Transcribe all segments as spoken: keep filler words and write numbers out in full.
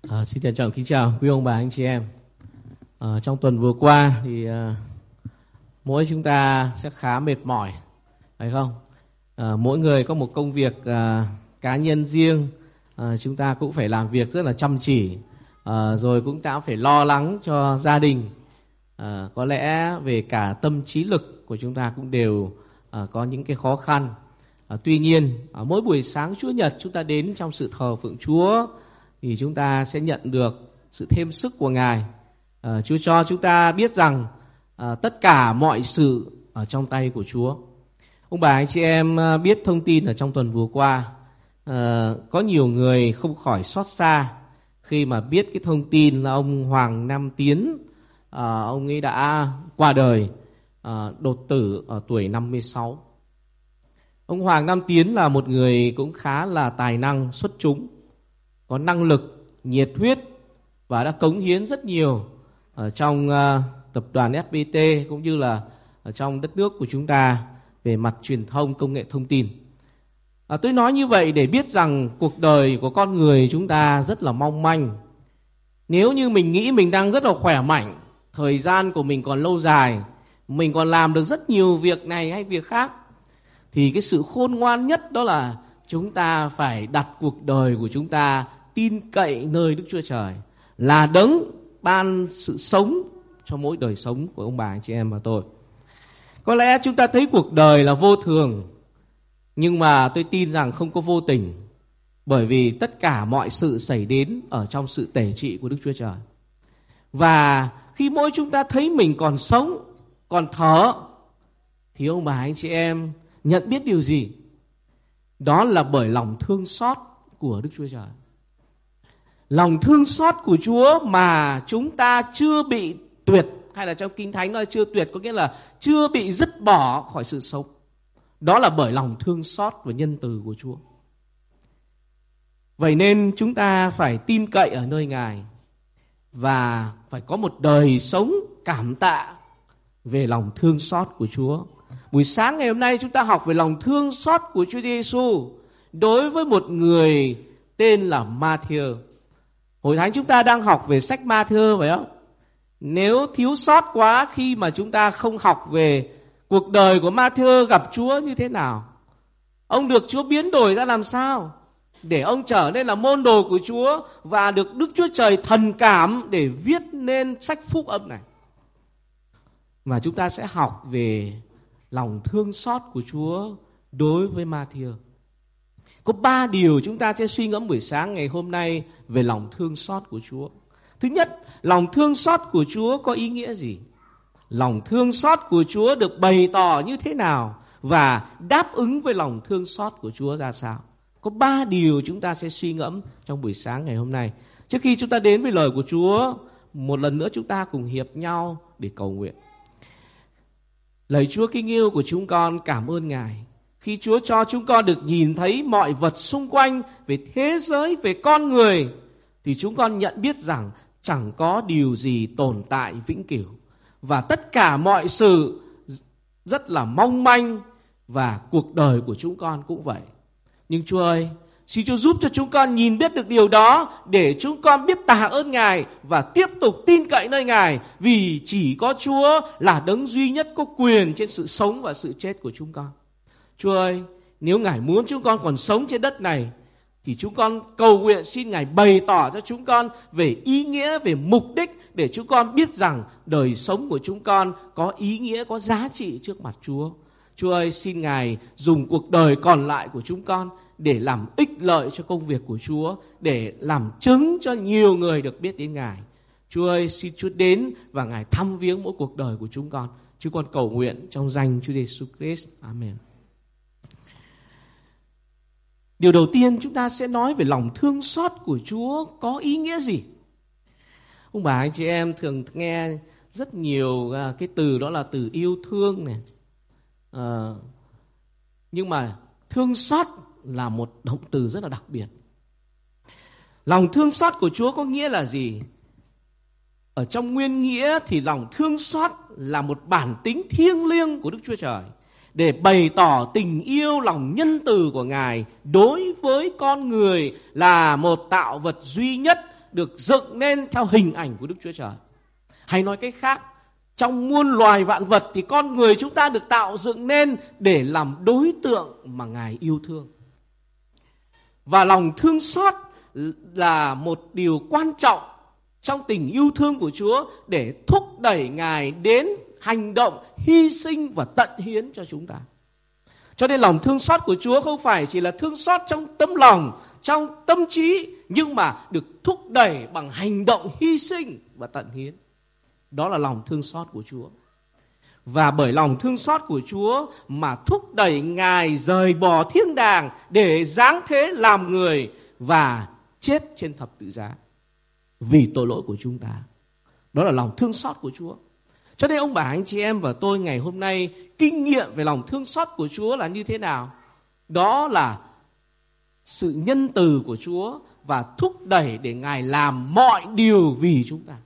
À, xin trân trọng kính chào quý ông bà anh chị em. À, trong tuần vừa qua thì à, mỗi chúng ta sẽ khá mệt mỏi, phải không? À, mỗi người có một công việc à, cá nhân riêng, à, chúng ta cũng phải làm việc rất là chăm chỉ, à, rồi cũng ta phải lo lắng cho gia đình. À, có lẽ về cả tâm trí lực của chúng ta cũng đều à, có những cái khó khăn. À, tuy nhiên, à, mỗi buổi sáng Chủ nhật chúng ta đến trong sự thờ phượng Chúa thì chúng ta sẽ nhận được sự thêm sức của Ngài. À, Chúa cho chúng ta biết rằng à, tất cả mọi sự ở trong tay của Chúa. Ông bà anh chị em biết thông tin ở trong tuần vừa qua, à, có nhiều người không khỏi xót xa khi mà biết cái thông tin là ông Hoàng Nam Tiến, à, ông ấy đã qua đời à, đột tử ở tuổi năm mươi sáu. Ông Hoàng Nam Tiến là một người cũng khá là tài năng xuất chúng, có năng lực, nhiệt huyết và đã cống hiến rất nhiều ở trong uh, tập đoàn ép pê tê cũng như là ở trong đất nước của chúng ta về mặt truyền thông, công nghệ thông tin. À, tôi nói như vậy để biết rằng cuộc đời của con người chúng ta rất là mong manh. Nếu như mình nghĩ mình đang rất là khỏe mạnh, thời gian của mình còn lâu dài, mình còn làm được rất nhiều việc này hay việc khác, thì cái sự khôn ngoan nhất đó là chúng ta phải đặt cuộc đời của chúng ta tin cậy nơi Đức Chúa Trời, là đấng ban sự sống cho mỗi đời sống của ông bà anh chị em và tôi. Có lẽ chúng ta thấy cuộc đời là vô thường, nhưng mà tôi tin rằng không có vô tình, bởi vì tất cả mọi sự xảy đến ở trong sự tể trị của Đức Chúa Trời. Và khi mỗi chúng ta thấy mình còn sống, còn thở, thì ông bà anh chị em nhận biết điều gì? Đó là bởi lòng thương xót của Đức Chúa Trời. Lòng thương xót của Chúa mà chúng ta chưa bị tuyệt, hay là trong Kinh Thánh nói chưa tuyệt, có nghĩa là chưa bị dứt bỏ khỏi sự sống. Đó là bởi lòng thương xót và nhân từ của Chúa. Vậy nên chúng ta phải tin cậy ở nơi Ngài và phải có một đời sống cảm tạ về lòng thương xót của Chúa. Buổi sáng ngày hôm nay chúng ta học về lòng thương xót của Chúa Giêsu đối với một người tên là Ma-thi-ơ. Hội thánh chúng ta đang học về sách Ma-thi-ơ phải không? Nếu thiếu sót quá khi mà chúng ta không học về cuộc đời của Ma-thi-ơ gặp Chúa như thế nào, ông được Chúa biến đổi ra làm sao để ông trở nên là môn đồ của Chúa và được Đức Chúa Trời thần cảm để viết nên sách phúc âm này. Và chúng ta sẽ học về lòng thương xót của Chúa đối với Ma-thi-ơ. Có ba điều chúng ta sẽ suy ngẫm buổi sáng ngày hôm nay về lòng thương xót của Chúa. Thứ nhất, lòng thương xót của Chúa có ý nghĩa gì? Lòng thương xót của Chúa được bày tỏ như thế nào? Và đáp ứng với lòng thương xót của Chúa ra sao? Có ba điều chúng ta sẽ suy ngẫm trong buổi sáng ngày hôm nay. Trước khi chúng ta đến với lời của Chúa, một lần nữa chúng ta cùng hiệp nhau để cầu nguyện. Lạy Chúa kính yêu của chúng con, cảm ơn Ngài khi Chúa cho chúng con được nhìn thấy mọi vật xung quanh về thế giới, về con người, thì chúng con nhận biết rằng chẳng có điều gì tồn tại vĩnh cửu, và tất cả mọi sự rất là mong manh, và cuộc đời của chúng con cũng vậy. Nhưng Chúa ơi, xin Chúa giúp cho chúng con nhìn biết được điều đó để chúng con biết tạ ơn Ngài và tiếp tục tin cậy nơi Ngài, vì chỉ có Chúa là đấng duy nhất có quyền trên sự sống và sự chết của chúng con. Chúa ơi, nếu Ngài muốn chúng con còn sống trên đất này thì chúng con cầu nguyện xin Ngài bày tỏ cho chúng con về ý nghĩa, về mục đích, để chúng con biết rằng đời sống của chúng con có ý nghĩa, có giá trị trước mặt Chúa. Chúa ơi, xin Ngài dùng cuộc đời còn lại của chúng con để làm ích lợi cho công việc của Chúa, để làm chứng cho nhiều người được biết đến Ngài. Chúa ơi, xin Chúa đến và Ngài thăm viếng mỗi cuộc đời của chúng con. Chúng con cầu nguyện trong danh Chúa Giêsu Christ. Amen. Điều đầu tiên chúng ta sẽ nói về lòng thương xót của Chúa có ý nghĩa gì? Ông bà anh chị em thường nghe rất nhiều cái từ đó là từ yêu thương này. À, nhưng mà thương xót là một động từ rất là đặc biệt. Lòng thương xót của Chúa có nghĩa là gì? Ở trong nguyên nghĩa thì lòng thương xót là một bản tính thiêng liêng của Đức Chúa Trời, để bày tỏ tình yêu, lòng nhân từ của Ngài đối với con người là một tạo vật duy nhất được dựng nên theo hình ảnh của Đức Chúa Trời. Hay nói cách khác, trong muôn loài vạn vật thì con người chúng ta được tạo dựng nên để làm đối tượng mà Ngài yêu thương. Và lòng thương xót là một điều quan trọng trong tình yêu thương của Chúa để thúc đẩy Ngài đến hành động hy sinh và tận hiến cho chúng ta. Cho nên lòng thương xót của Chúa không phải chỉ là thương xót trong tấm lòng, trong tâm trí, nhưng mà được thúc đẩy bằng hành động hy sinh và tận hiến. Đó là lòng thương xót của Chúa. Và bởi lòng thương xót của Chúa mà thúc đẩy Ngài rời bỏ thiên đàng để giáng thế làm người và chết trên thập tự giá vì tội lỗi của chúng ta. Đó là lòng thương xót của Chúa. Cho nên ông bà anh chị em và tôi ngày hôm nay kinh nghiệm về lòng thương xót của Chúa là như thế nào? Đó là sự nhân từ của Chúa và thúc đẩy để Ngài làm mọi điều vì chúng ta.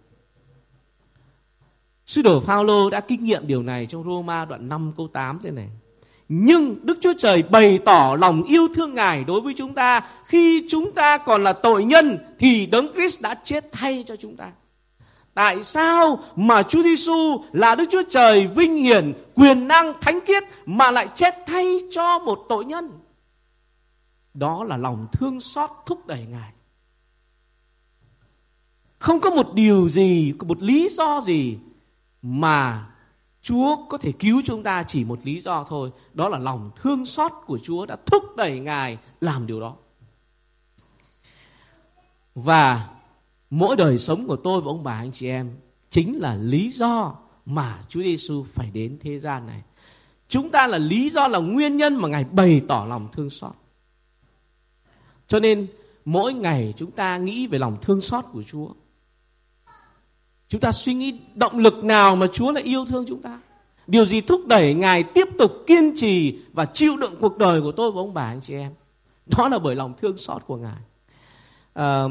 Sứ đồ Phao-lô đã kinh nghiệm điều này trong Rô-ma đoạn năm câu tám thế này. Nhưng Đức Chúa Trời bày tỏ lòng yêu thương Ngài đối với chúng ta khi chúng ta còn là tội nhân thì Đấng Christ đã chết thay cho chúng ta. Tại sao mà Chúa Giêsu là Đức Chúa Trời vinh hiển, quyền năng, thánh khiết mà lại chết thay cho một tội nhân? Đó là lòng thương xót thúc đẩy Ngài. Không có một điều gì, một lý do gì mà Chúa có thể cứu chúng ta, chỉ một lý do thôi. Đó là lòng thương xót của Chúa đã thúc đẩy Ngài làm điều đó. Và mỗi đời sống của tôi và ông bà anh chị em chính là lý do mà Chúa Giêsu phải đến thế gian này. Chúng ta là lý do, là nguyên nhân mà Ngài bày tỏ lòng thương xót. Cho nên mỗi ngày chúng ta nghĩ về lòng thương xót của Chúa. Chúng ta suy nghĩ động lực nào mà Chúa lại yêu thương chúng ta? Điều gì thúc đẩy Ngài tiếp tục kiên trì và chịu đựng cuộc đời của tôi và ông bà anh chị em? Đó là bởi lòng thương xót của Ngài. À,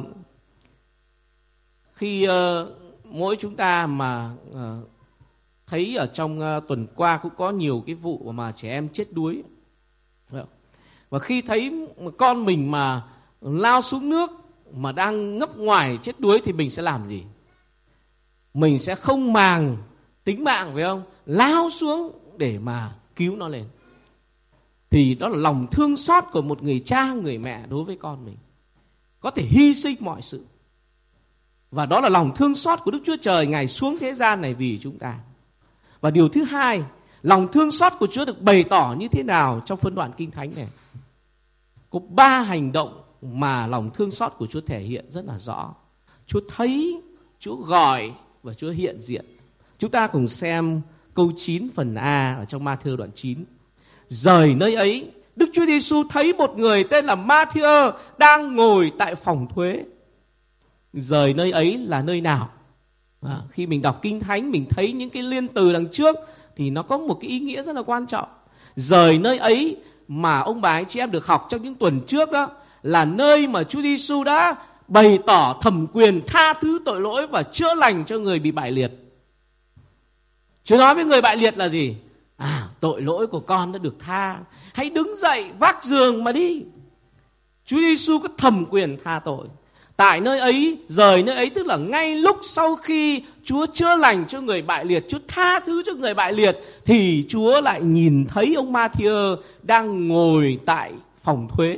khi uh, mỗi chúng ta mà uh, thấy ở trong uh, tuần qua cũng có nhiều cái vụ mà trẻ em chết đuối. Và khi thấy con mình mà lao xuống nước mà đang ngấp ngoài chết đuối thì mình sẽ làm gì? Mình sẽ không màng tính mạng, phải không? Lao xuống để mà cứu nó lên. Thì đó là lòng thương xót của một người cha, người mẹ đối với con mình. Có thể hy sinh mọi sự. Và đó là lòng thương xót của Đức Chúa Trời, Ngài xuống thế gian này vì chúng ta. Và điều thứ hai, lòng thương xót của Chúa được bày tỏ như thế nào trong phân đoạn Kinh Thánh này? Có ba hành động mà lòng thương xót của Chúa thể hiện rất là rõ. Chúa thấy, Chúa gọi và Chúa hiện diện. Chúng ta cùng xem câu chín phần A ở trong Ma-thi-ơ đoạn chín. Rời nơi ấy, Đức Chúa Giêsu thấy một người tên là Ma-thi-ơ đang ngồi tại phòng thuế. Rời nơi ấy là nơi nào? À, khi mình đọc Kinh Thánh, mình thấy những cái liên từ đằng trước thì nó có một cái ý nghĩa rất là quan trọng. Rời nơi ấy mà ông bà anh chị em được học trong những tuần trước đó là nơi mà Chúa Giêsu đã bày tỏ thẩm quyền tha thứ tội lỗi và chữa lành cho người bị bại liệt. Chúa nói với người bại liệt là gì? À, tội lỗi của con đã được tha. Hãy đứng dậy vác giường mà đi. Chúa Giêsu có thẩm quyền tha tội. Tại nơi ấy, rời nơi ấy tức là ngay lúc sau khi Chúa chữa lành cho người bại liệt, Chúa tha thứ cho người bại liệt, thì Chúa lại nhìn thấy ông Ma-thi-ơ đang ngồi tại phòng thuế.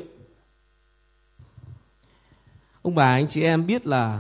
Ông bà anh chị em biết là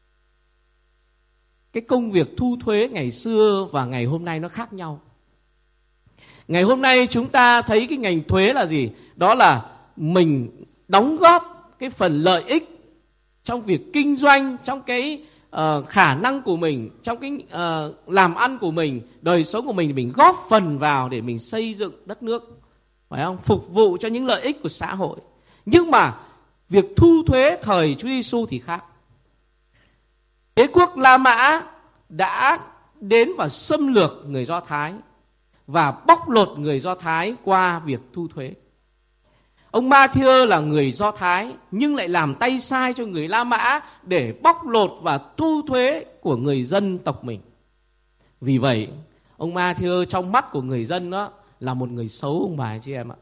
cái công việc thu thuế ngày xưa và ngày hôm nay nó khác nhau. Ngày hôm nay chúng ta thấy cái ngành thuế là gì? Đó là mình đóng góp cái phần lợi ích trong việc kinh doanh, trong cái uh, khả năng của mình, trong cái uh, làm ăn của mình, đời sống của mình, thì mình góp phần vào để mình xây dựng đất nước, phải không? Phục vụ cho những lợi ích của xã hội. Nhưng mà việc thu thuế thời Chúa Giêsu thì khác. Đế quốc La Mã đã đến và xâm lược người Do Thái và bóc lột người Do Thái qua việc thu thuế. Ông Ma-thi-ơ là người Do Thái nhưng lại làm tay sai cho người La Mã để bóc lột và thu thuế của người dân tộc mình. Vì vậy, ông Ma-thi-ơ trong mắt của người dân đó là một người xấu, ông bà anh chị em ạ.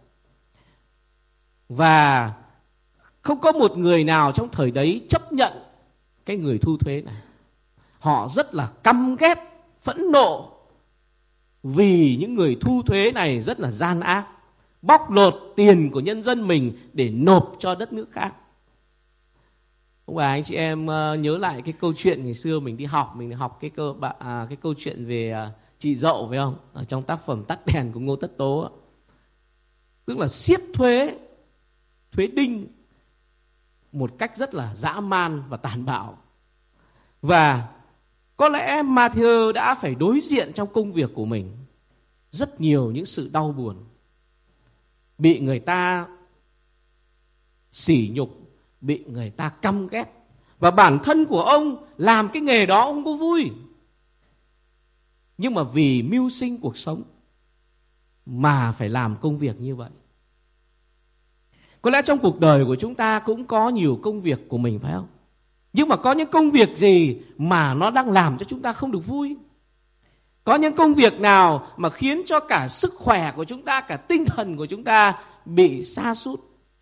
Và không có một người nào trong thời đấy chấp nhận cái người thu thuế này. Họ rất là căm ghét, phẫn nộ vì những người thu thuế này rất là gian ác, bóc lột tiền của nhân dân mình để nộp cho đất nước khác. Ông bà anh chị em nhớ lại cái câu chuyện ngày xưa mình đi học, mình học cái câu à, cái câu chuyện về chị Dậu phải không? Ở trong tác phẩm Tắt đèn của Ngô Tất Tố. Tức là siết thuế, thuế đinh một cách rất là dã man và tàn bạo. Và có lẽ Matthew đã phải đối diện trong công việc của mình rất nhiều những sự đau buồn. Bị người ta sỉ nhục, bị người ta căm ghét. Và bản thân của ông làm cái nghề đó ông có vui. Nhưng mà vì mưu sinh cuộc sống mà phải làm công việc như vậy. Có lẽ trong cuộc đời của chúng ta cũng có nhiều công việc của mình phải không? Nhưng mà có những công việc gì mà nó đang làm cho chúng ta không được vui? Có những công việc nào mà khiến cho cả sức khỏe của chúng ta, cả tinh thần của chúng ta bị sa sút?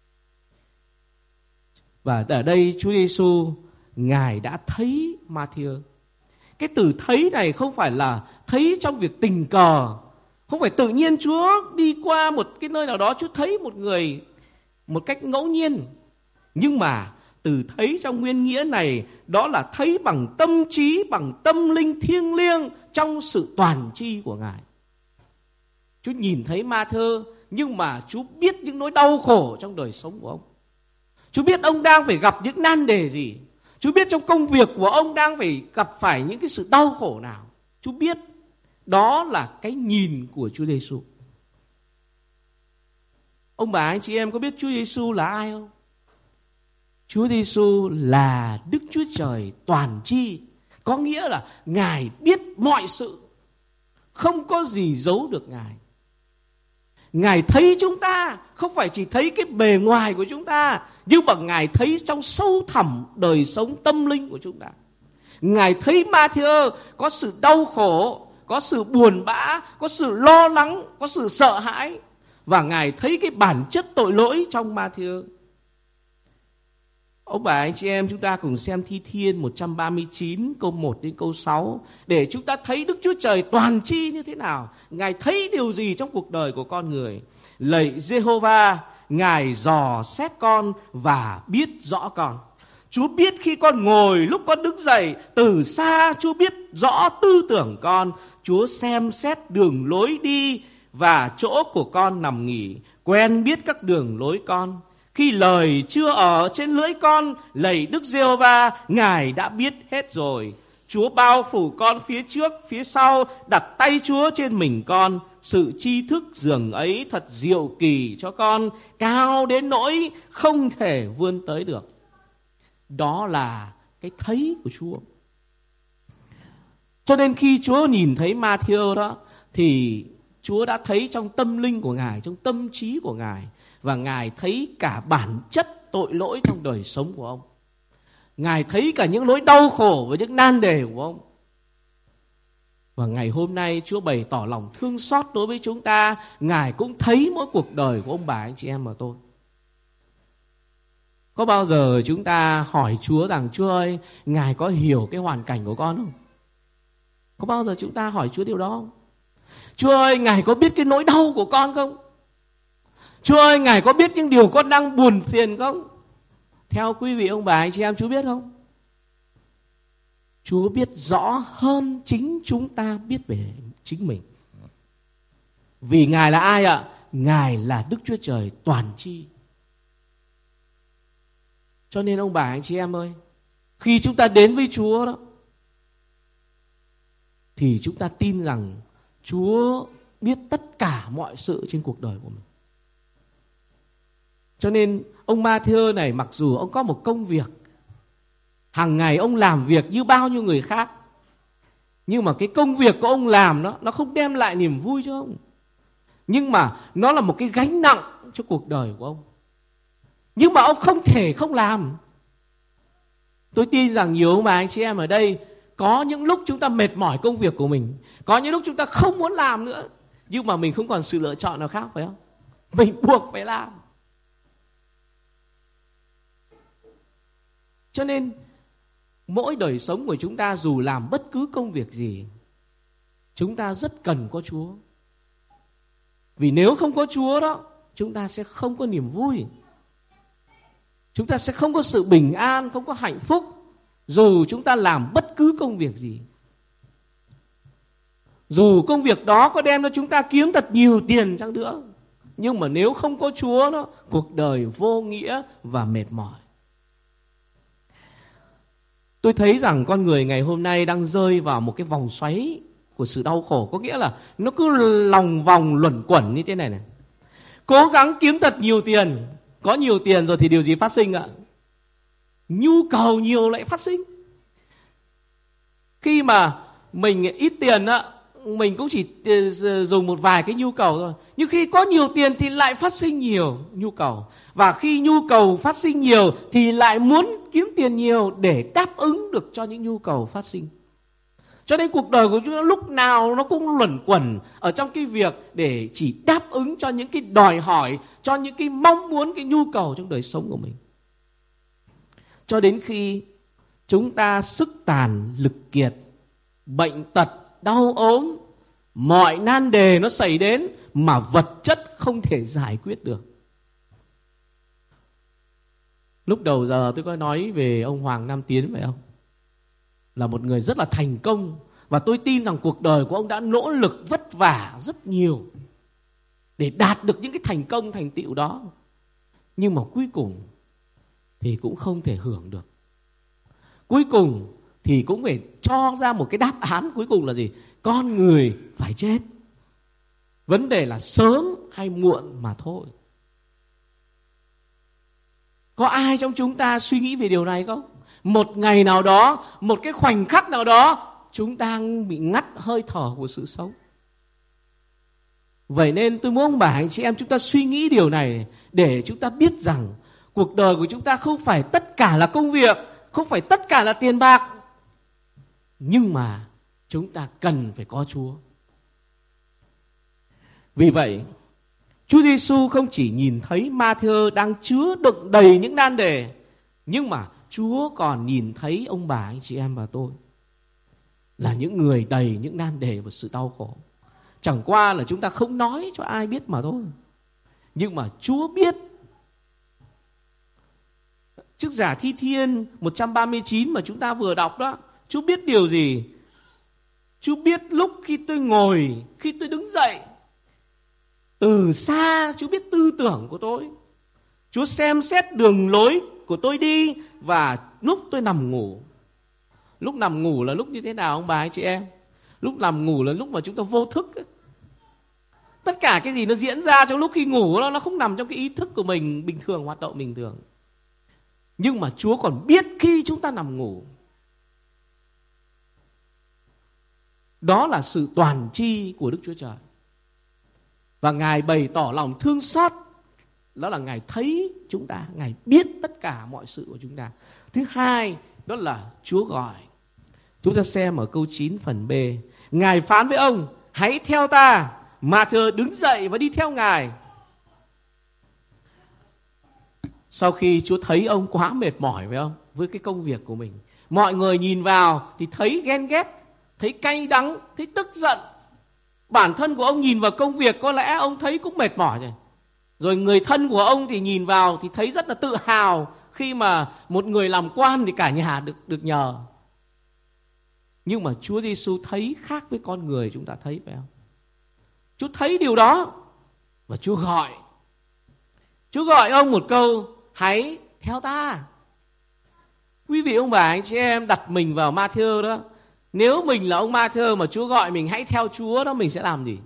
Và ở đây Chúa Giêsu Ngài đã thấy Matthew. Cái từ thấy này không phải là thấy trong việc tình cờ, không phải tự nhiên Chúa đi qua một cái nơi nào đó Chúa thấy một người một cách ngẫu nhiên. Nhưng mà từ thấy trong nguyên nghĩa này, đó là thấy bằng tâm trí, bằng tâm linh thiêng liêng trong sự toàn tri của Ngài. Chúa nhìn thấy Matthew, nhưng mà Chúa biết những nỗi đau khổ trong đời sống của ông. Chúa biết ông đang phải gặp những nan đề gì. Chúa biết trong công việc của ông đang phải gặp phải những cái sự đau khổ nào. Chúa biết. Đó là cái nhìn của Chúa Giêsu. Ông bà anh chị em có biết Chúa Giêsu là ai không? Chúa Giêsu là Đức Chúa Trời toàn tri, có nghĩa là Ngài biết mọi sự, không có gì giấu được Ngài. Ngài thấy chúng ta, không phải chỉ thấy cái bề ngoài của chúng ta, nhưng mà Ngài thấy trong sâu thẳm đời sống tâm linh của chúng ta. Ngài thấy Matthew có sự đau khổ, có sự buồn bã, có sự lo lắng, có sự sợ hãi. Và Ngài thấy cái bản chất tội lỗi trong Matthew. Ông bà anh chị em, chúng ta cùng xem Thi Thiên một trăm ba mươi chín câu một đến câu sáu để chúng ta thấy Đức Chúa Trời toàn tri như thế nào. Ngài thấy điều gì trong cuộc đời của con người. Lạy Giê-hô-va, Ngài dò xét con và biết rõ con. Chúa biết khi con ngồi, lúc con đứng dậy, từ xa Chúa biết rõ tư tưởng con. Chúa xem xét đường lối đi và chỗ của con nằm nghỉ, quen biết các đường lối con. Khi lời chưa ở trên lưỡi con, lạy Đức Giê-hô-va, Ngài đã biết hết rồi. Chúa bao phủ con phía trước, phía sau, đặt tay Chúa trên mình con. Sự tri thức dường ấy thật diệu kỳ cho con, cao đến nỗi không thể vươn tới được. Đó là cái thấy của Chúa. Cho nên khi Chúa nhìn thấy Matthew đó, thì Chúa đã thấy trong tâm linh của Ngài, trong tâm trí của Ngài. Và Ngài thấy cả bản chất tội lỗi trong đời sống của ông. Ngài thấy cả những nỗi đau khổ và những nan đề của ông. Và ngày hôm nay Chúa bày tỏ lòng thương xót đối với chúng ta. Ngài cũng thấy mỗi cuộc đời của ông bà anh chị em và tôi. Có bao giờ chúng ta hỏi Chúa rằng Chúa ơi, Ngài có hiểu cái hoàn cảnh của con không? Có bao giờ chúng ta hỏi Chúa điều đó không? Chúa ơi, Ngài có biết cái nỗi đau của con không? Chúa ơi, Ngài có biết những điều con đang buồn phiền không? Theo quý vị ông bà anh chị em, Chúa biết không? Chúa biết rõ hơn chính chúng ta biết về chính mình. Vì Ngài là ai ạ? Ngài là Đức Chúa Trời toàn tri. Cho nên ông bà anh chị em ơi, khi chúng ta đến với Chúa đó, thì chúng ta tin rằng Chúa biết tất cả mọi sự trên cuộc đời của mình. Cho nên ông Matthew này, mặc dù ông có một công việc, hàng ngày ông làm việc như bao nhiêu người khác, nhưng mà cái công việc của ông làm đó, nó không đem lại niềm vui cho ông. Nhưng mà nó là một cái gánh nặng cho cuộc đời của ông. Nhưng mà ông không thể không làm. Tôi tin rằng nhiều ông bà anh chị em ở đây, có những lúc chúng ta mệt mỏi công việc của mình, có những lúc chúng ta không muốn làm nữa, nhưng mà mình không còn sự lựa chọn nào khác, phải không? Mình buộc phải làm. Cho nên mỗi đời sống của chúng ta dù làm bất cứ công việc gì, chúng ta rất cần có Chúa. Vì nếu không có Chúa đó, chúng ta sẽ không có niềm vui. Chúng ta sẽ không có sự bình an, không có hạnh phúc, dù chúng ta làm bất cứ công việc gì. Dù công việc đó có đem cho chúng ta kiếm thật nhiều tiền chăng nữa, nhưng mà nếu không có Chúa đó, cuộc đời vô nghĩa và mệt mỏi. Tôi thấy rằng con người ngày hôm nay đang rơi vào một cái vòng xoáy của sự đau khổ. Có nghĩa là nó cứ lòng vòng luẩn quẩn như thế này này. Cố gắng kiếm thật nhiều tiền. Có nhiều tiền rồi thì điều gì phát sinh ạ? Nhu cầu nhiều lại phát sinh. Khi mà mình ít tiền á, mình cũng chỉ dùng một vài cái nhu cầu thôi. Nhưng khi có nhiều tiền thì lại phát sinh nhiều nhu cầu. Và khi nhu cầu phát sinh nhiều thì lại muốn kiếm tiền nhiều để đáp ứng được cho những nhu cầu phát sinh. Cho nên cuộc đời của chúng ta lúc nào nó cũng luẩn quẩn ở trong cái việc để chỉ đáp ứng cho những cái đòi hỏi, cho những cái mong muốn, cái nhu cầu trong đời sống của mình. Cho đến khi chúng ta sức tàn, lực kiệt, bệnh tật, đau ốm, mọi nan đề nó xảy đến mà vật chất không thể giải quyết được. Lúc đầu giờ tôi có nói về ông Hoàng Nam Tiến phải không? Là một người rất là thành công. Và tôi tin rằng cuộc đời của ông đã nỗ lực vất vả rất nhiều để đạt được những cái thành công, thành tựu đó. Nhưng mà cuối cùng thì cũng không thể hưởng được. Cuối cùng thì cũng phải cho ra một cái đáp án cuối cùng là gì? Con người phải chết. Vấn đề là sớm hay muộn mà thôi. Có ai trong chúng ta suy nghĩ về điều này không? Một ngày nào đó, một cái khoảnh khắc nào đó, chúng ta bị ngắt hơi thở của sự sống. Vậy nên tôi muốn ông bà anh chị em chúng ta suy nghĩ điều này để chúng ta biết rằng cuộc đời của chúng ta không phải tất cả là công việc, không phải tất cả là tiền bạc. Nhưng mà chúng ta cần phải có Chúa. Vì vậy, Chúa Giêsu không chỉ nhìn thấy Ma-thi-ơ đang chứa đựng đầy những nan đề, nhưng mà Chúa còn nhìn thấy ông bà, anh chị em và tôi là những người đầy những nan đề và sự đau khổ. Chẳng qua là chúng ta không nói cho ai biết mà thôi. Nhưng mà Chúa biết. Trước Giả Thi Thiên một trăm ba mươi chín mà chúng ta vừa đọc đó, Chúa biết điều gì? Chúa biết lúc khi tôi ngồi, khi tôi đứng dậy, từ xa Chúa biết tư tưởng của tôi. Chúa xem xét đường lối của tôi đi. Và lúc tôi nằm ngủ, lúc nằm ngủ là lúc như thế nào ông bà anh chị em? Lúc nằm ngủ là lúc mà chúng ta vô thức ấy. Tất cả cái gì nó diễn ra trong lúc khi ngủ nó, nó không nằm trong cái ý thức của mình bình thường, hoạt động bình thường. Nhưng mà Chúa còn biết khi chúng ta nằm ngủ. Đó là sự toàn tri của Đức Chúa Trời. Và Ngài bày tỏ lòng thương xót. Đó là Ngài thấy chúng ta, Ngài biết tất cả mọi sự của chúng ta. Thứ hai, đó là Chúa gọi. Chúng ta xem ở câu chín phần B. Ngài phán với ông, hãy theo ta. Ma-thi-ơ đứng dậy và đi theo Ngài. Sau khi Chúa thấy ông quá mệt mỏi phải không? Với cái công việc của mình. Mọi người nhìn vào thì thấy ghen ghét, thấy cay đắng, thấy tức giận. Bản thân của ông nhìn vào công việc có lẽ ông thấy cũng mệt mỏi rồi. Rồi người thân của ông thì nhìn vào thì thấy rất là tự hào khi mà một người làm quan thì cả nhà được, được nhờ. Nhưng mà Chúa Giêsu thấy khác với con người chúng ta thấy phải không? Chúa thấy điều đó và Chúa gọi. Chúa gọi ông một câu, hãy theo ta. Quý vị ông bà anh chị em đặt mình vào Ma-thi-ơ đó. Nếu mình là ông Ma-thi-ơ mà Chúa gọi mình hãy theo Chúa đó, mình sẽ làm gì?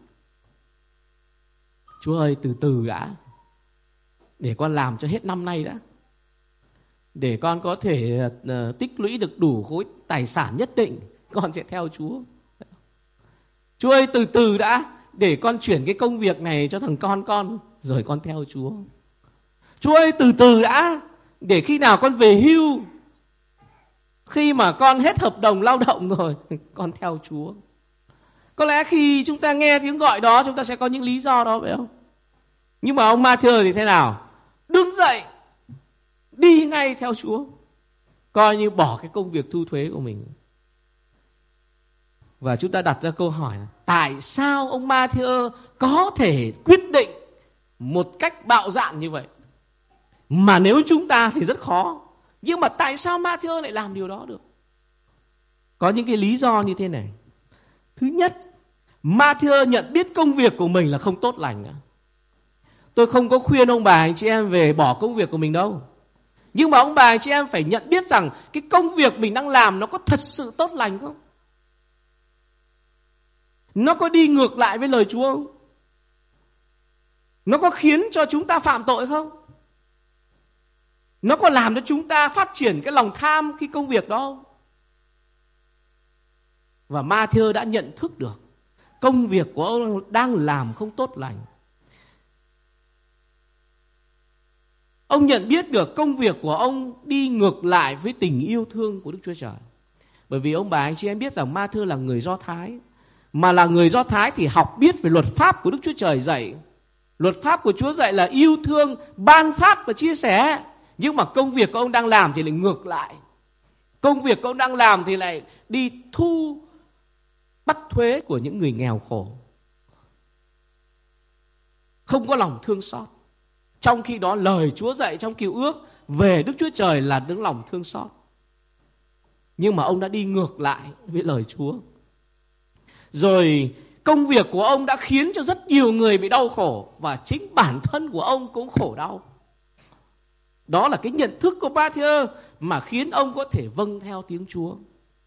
Chúa ơi, từ từ đã. Để con làm cho hết năm nay đã. Để con có thể uh, tích lũy được đủ khối tài sản nhất định, con sẽ theo Chúa. Chúa ơi, từ từ đã. Để con chuyển cái công việc này cho thằng con con, rồi con theo Chúa. Chúa ơi, từ từ đã. Để khi nào con về hưu, khi mà con hết hợp đồng lao động rồi, con theo Chúa. Có lẽ khi chúng ta nghe tiếng gọi đó, chúng ta sẽ có những lý do đó phải không? Nhưng mà ông Ma-thi-ơ thì thế nào? Đứng dậy, đi ngay theo Chúa. coi như bỏ cái công việc thu thuế của mình. Và chúng ta đặt ra câu hỏi là tại sao ông Matthew có thể quyết định một cách bạo dạn như vậy? Mà nếu chúng ta thì rất khó. Nhưng mà tại sao Matthew lại làm điều đó được? Có những cái lý do như thế này. Thứ nhất, Matthew nhận biết công việc của mình là không tốt lành nữa. Tôi không có khuyên ông bà anh chị em về bỏ công việc của mình đâu. Nhưng mà ông bà anh chị em phải nhận biết rằng cái công việc mình đang làm nó có thật sự tốt lành không? Nó có đi ngược lại với lời Chúa không? Nó có khiến cho chúng ta phạm tội không? Nó có làm cho chúng ta phát triển cái lòng tham khi công việc đó không? Và Matthew đã nhận thức được công việc của ông đang làm không tốt lành. Ông nhận biết được công việc của ông đi ngược lại với tình yêu thương của Đức Chúa Trời. Bởi vì ông bà anh chị em biết rằng Matthew là người Do Thái. Mà là người Do Thái thì học biết về luật pháp của Đức Chúa Trời dạy. Luật pháp của Chúa dạy là yêu thương, ban phát và chia sẻ. Nhưng mà công việc của ông đang làm thì lại ngược lại. Công việc của ông đang làm thì lại đi thu bắt thuế của những người nghèo khổ. Không có lòng thương xót. Trong khi đó lời Chúa dạy trong Cựu Ước về Đức Chúa Trời là đứng lòng thương xót. Nhưng mà ông đã đi ngược lại với lời Chúa. Rồi công việc của ông đã khiến cho rất nhiều người bị đau khổ. Và chính bản thân của ông cũng khổ đau. Đó là cái nhận thức của Matthew mà khiến ông có thể vâng theo tiếng Chúa.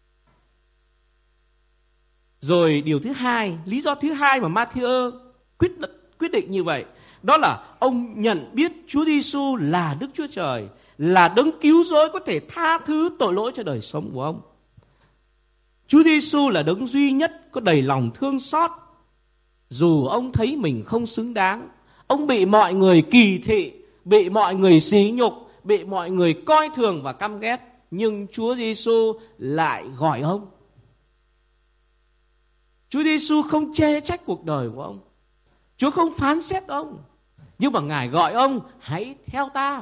Rồi điều thứ hai, lý do thứ hai mà Matthew quyết, quyết định như vậy, đó là ông nhận biết Chúa Giêsu là Đức Chúa Trời, là đấng cứu rỗi có thể tha thứ tội lỗi cho đời sống của ông. Chúa Giêsu là đấng duy nhất có đầy lòng thương xót. Dù ông thấy mình không xứng đáng, ông bị mọi người kỳ thị, bị mọi người sỉ nhục, bị mọi người coi thường và căm ghét, nhưng Chúa Giêsu lại gọi ông. Chúa Giêsu không chê trách cuộc đời của ông. Chúa không phán xét ông. Nhưng mà Ngài gọi ông, hãy theo ta.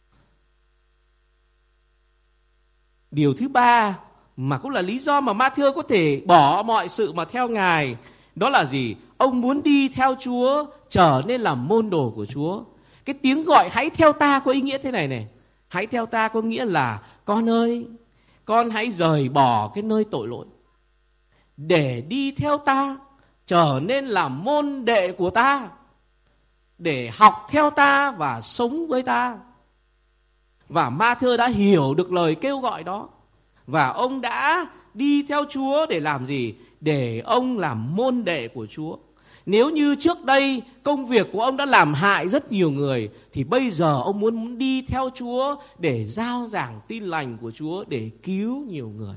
Điều thứ ba mà cũng là lý do mà Matthew có thể bỏ mọi sự mà theo Ngài, đó là gì? Ông muốn đi theo Chúa, trở nên làm môn đồ của Chúa. Cái tiếng gọi hãy theo ta có ý nghĩa thế này này. Hãy theo ta có nghĩa là con ơi, con hãy rời bỏ cái nơi tội lỗi để đi theo ta, trở nên làm môn đệ của ta, để học theo ta và sống với ta. Và Matthew đã hiểu được lời kêu gọi đó. Và ông đã đi theo Chúa để làm gì? Để ông làm môn đệ của Chúa. Nếu như trước đây công việc của ông đã làm hại rất nhiều người, thì bây giờ ông muốn đi theo Chúa để rao giảng tin lành của Chúa, để cứu nhiều người.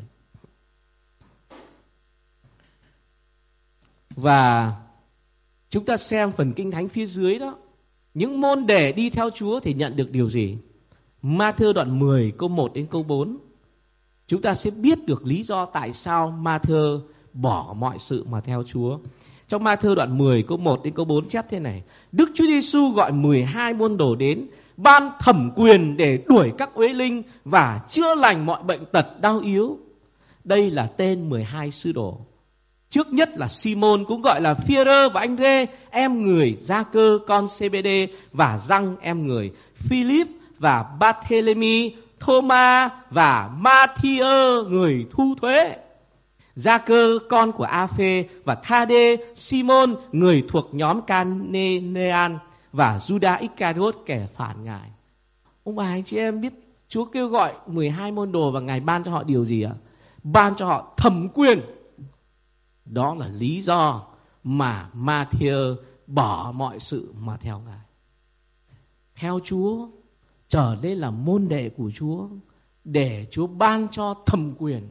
Và chúng ta xem phần Kinh Thánh phía dưới đó. Những môn đệ đi theo Chúa thì nhận được điều gì? Ma-thơ đoạn mười câu một đến câu bốn. Chúng ta sẽ biết được lý do tại sao Ma-thơ bỏ mọi sự mà theo Chúa. Trong Ma-thơ đoạn mười câu một đến câu bốn chép thế này: Đức Chúa Giêsu gọi mười hai môn đồ đến, ban thẩm quyền để đuổi các uế linh và chữa lành mọi bệnh tật đau yếu. Đây là tên mười hai sư đồ. Trước nhất là Simon, cũng gọi là Phi-e-rơ và anh Rê, em người Gia-cơ con Sê-bê-đê, và Răng em người, Philip và Ba-thê-lê-mi, Thô-ma và Ma-thi-ơ người thu thuế, Gia-cơ con của A-phê và Tha-đê, Simon người thuộc nhóm Can-nê-nê-an và Giu-đa Ích-ca-rốt kẻ phản Ngài. Ông bà anh chị em biết Chúa kêu gọi mười hai môn đồ và Ngài ban cho họ điều gì ạ? Ban cho họ thẩm quyền. Đó là lý do mà Ma-thi-ơ bỏ mọi sự mà theo Ngài. Theo Chúa, trở nên là môn đệ của Chúa, để Chúa ban cho thẩm quyền.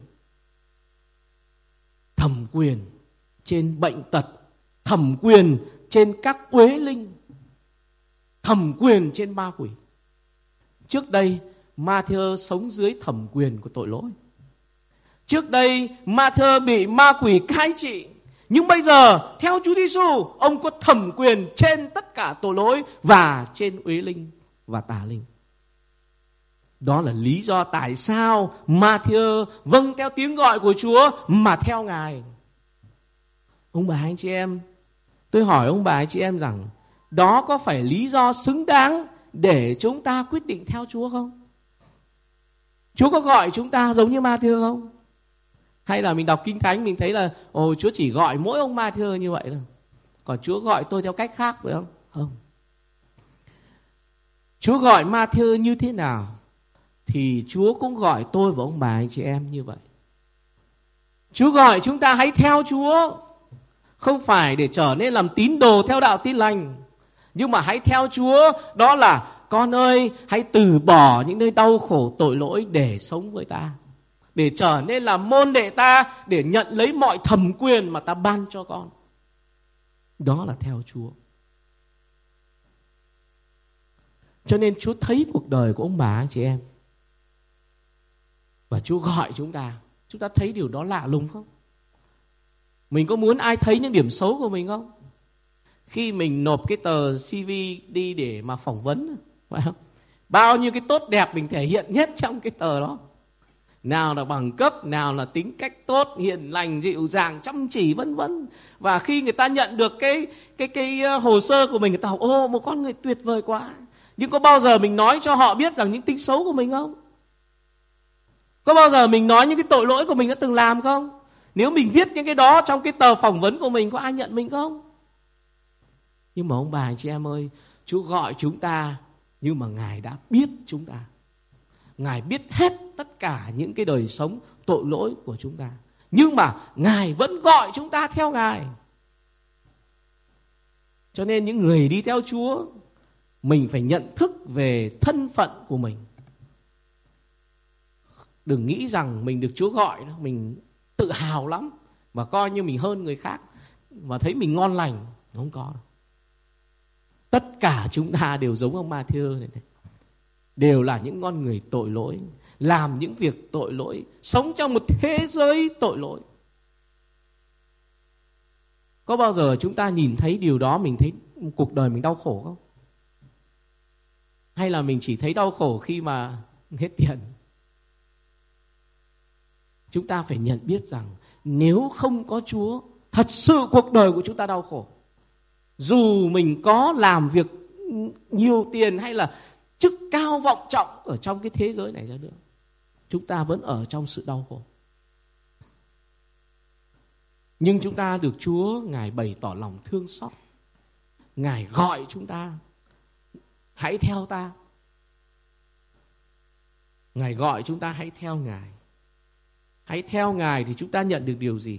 Thẩm quyền trên bệnh tật, thẩm quyền trên các uế linh, thẩm quyền trên ma quỷ. Trước đây, Ma-thi-ơ sống dưới thẩm quyền của tội lỗi. Trước đây, Ma-thi-ơ bị ma quỷ cai trị. Nhưng bây giờ, theo Chúa Giêsu, ông có thẩm quyền trên tất cả tội lỗi và trên uế linh và tà linh. Đó là lý do tại sao Ma-thi-ơ vâng theo tiếng gọi của Chúa mà theo Ngài. Ông bà anh chị em, tôi hỏi ông bà anh chị em rằng đó có phải lý do xứng đáng để chúng ta quyết định theo Chúa không? Chúa có gọi chúng ta giống như Ma-thi-ơ không? Hay là mình đọc Kinh Thánh mình thấy là ồ, Chúa chỉ gọi mỗi ông Ma-thi-ơ như vậy thôi, còn Chúa gọi tôi theo cách khác phải không? Không. Chúa gọi Ma-thi-ơ như thế nào thì Chúa cũng gọi tôi và ông bà anh chị em như vậy. Chúa gọi chúng ta hãy theo Chúa, không phải để trở nên làm tín đồ theo đạo Tin Lành, nhưng mà hãy theo Chúa, đó là con ơi, hãy từ bỏ những nơi đau khổ tội lỗi để sống với ta, để trở nên là môn đệ ta, để nhận lấy mọi thẩm quyền mà ta ban cho con. Đó là theo Chúa. Cho nên Chúa thấy cuộc đời của ông bà anh chị em và Chúa gọi chúng ta. Chúng ta thấy điều đó lạ lùng không? Mình có muốn ai thấy những điểm xấu của mình không? Khi mình nộp cái tờ xê vê đi để mà phỏng vấn, phải không? Bao nhiêu cái tốt đẹp mình thể hiện nhất trong cái tờ đó. Nào là bằng cấp, nào là tính cách tốt, hiền lành, dịu dàng, chăm chỉ, vân vân. Và khi người ta nhận được cái cái cái hồ sơ của mình, người ta bảo ô, một con người tuyệt vời quá. Nhưng có bao giờ mình nói cho họ biết rằng những tính xấu của mình không? Có bao giờ mình nói những cái tội lỗi của mình đã từng làm không? Nếu mình viết những cái đó trong cái tờ phỏng vấn của mình, có ai nhận mình không? Nhưng mà ông bà anh chị em ơi, Chúa gọi chúng ta, nhưng mà Ngài đã biết chúng ta. Ngài biết hết tất cả những cái đời sống tội lỗi của chúng ta. Nhưng mà Ngài vẫn gọi chúng ta theo Ngài. Cho nên những người đi theo Chúa, mình phải nhận thức về thân phận của mình. Đừng nghĩ rằng mình được Chúa gọi, mình tự hào lắm và coi như mình hơn người khác và thấy mình ngon lành. Không có. Tất cả chúng ta đều giống ông Ma-thi-ơ này, này. Đều là những con người tội lỗi, làm những việc tội lỗi, sống trong một thế giới tội lỗi. Có bao giờ chúng ta nhìn thấy điều đó mình thấy cuộc đời mình đau khổ không? Hay là mình chỉ thấy đau khổ khi mà hết tiền? Chúng ta phải nhận biết rằng nếu không có Chúa, thật sự cuộc đời của chúng ta đau khổ. Dù mình có làm việc nhiều tiền hay là chức cao vọng trọng ở trong cái thế giới này ra nữa, chúng ta vẫn ở trong sự đau khổ. Nhưng chúng ta được Chúa, Ngài bày tỏ lòng thương xót. Ngài gọi chúng ta, hãy theo ta. Ngài gọi chúng ta hãy theo Ngài. Hãy theo Ngài thì chúng ta nhận được điều gì?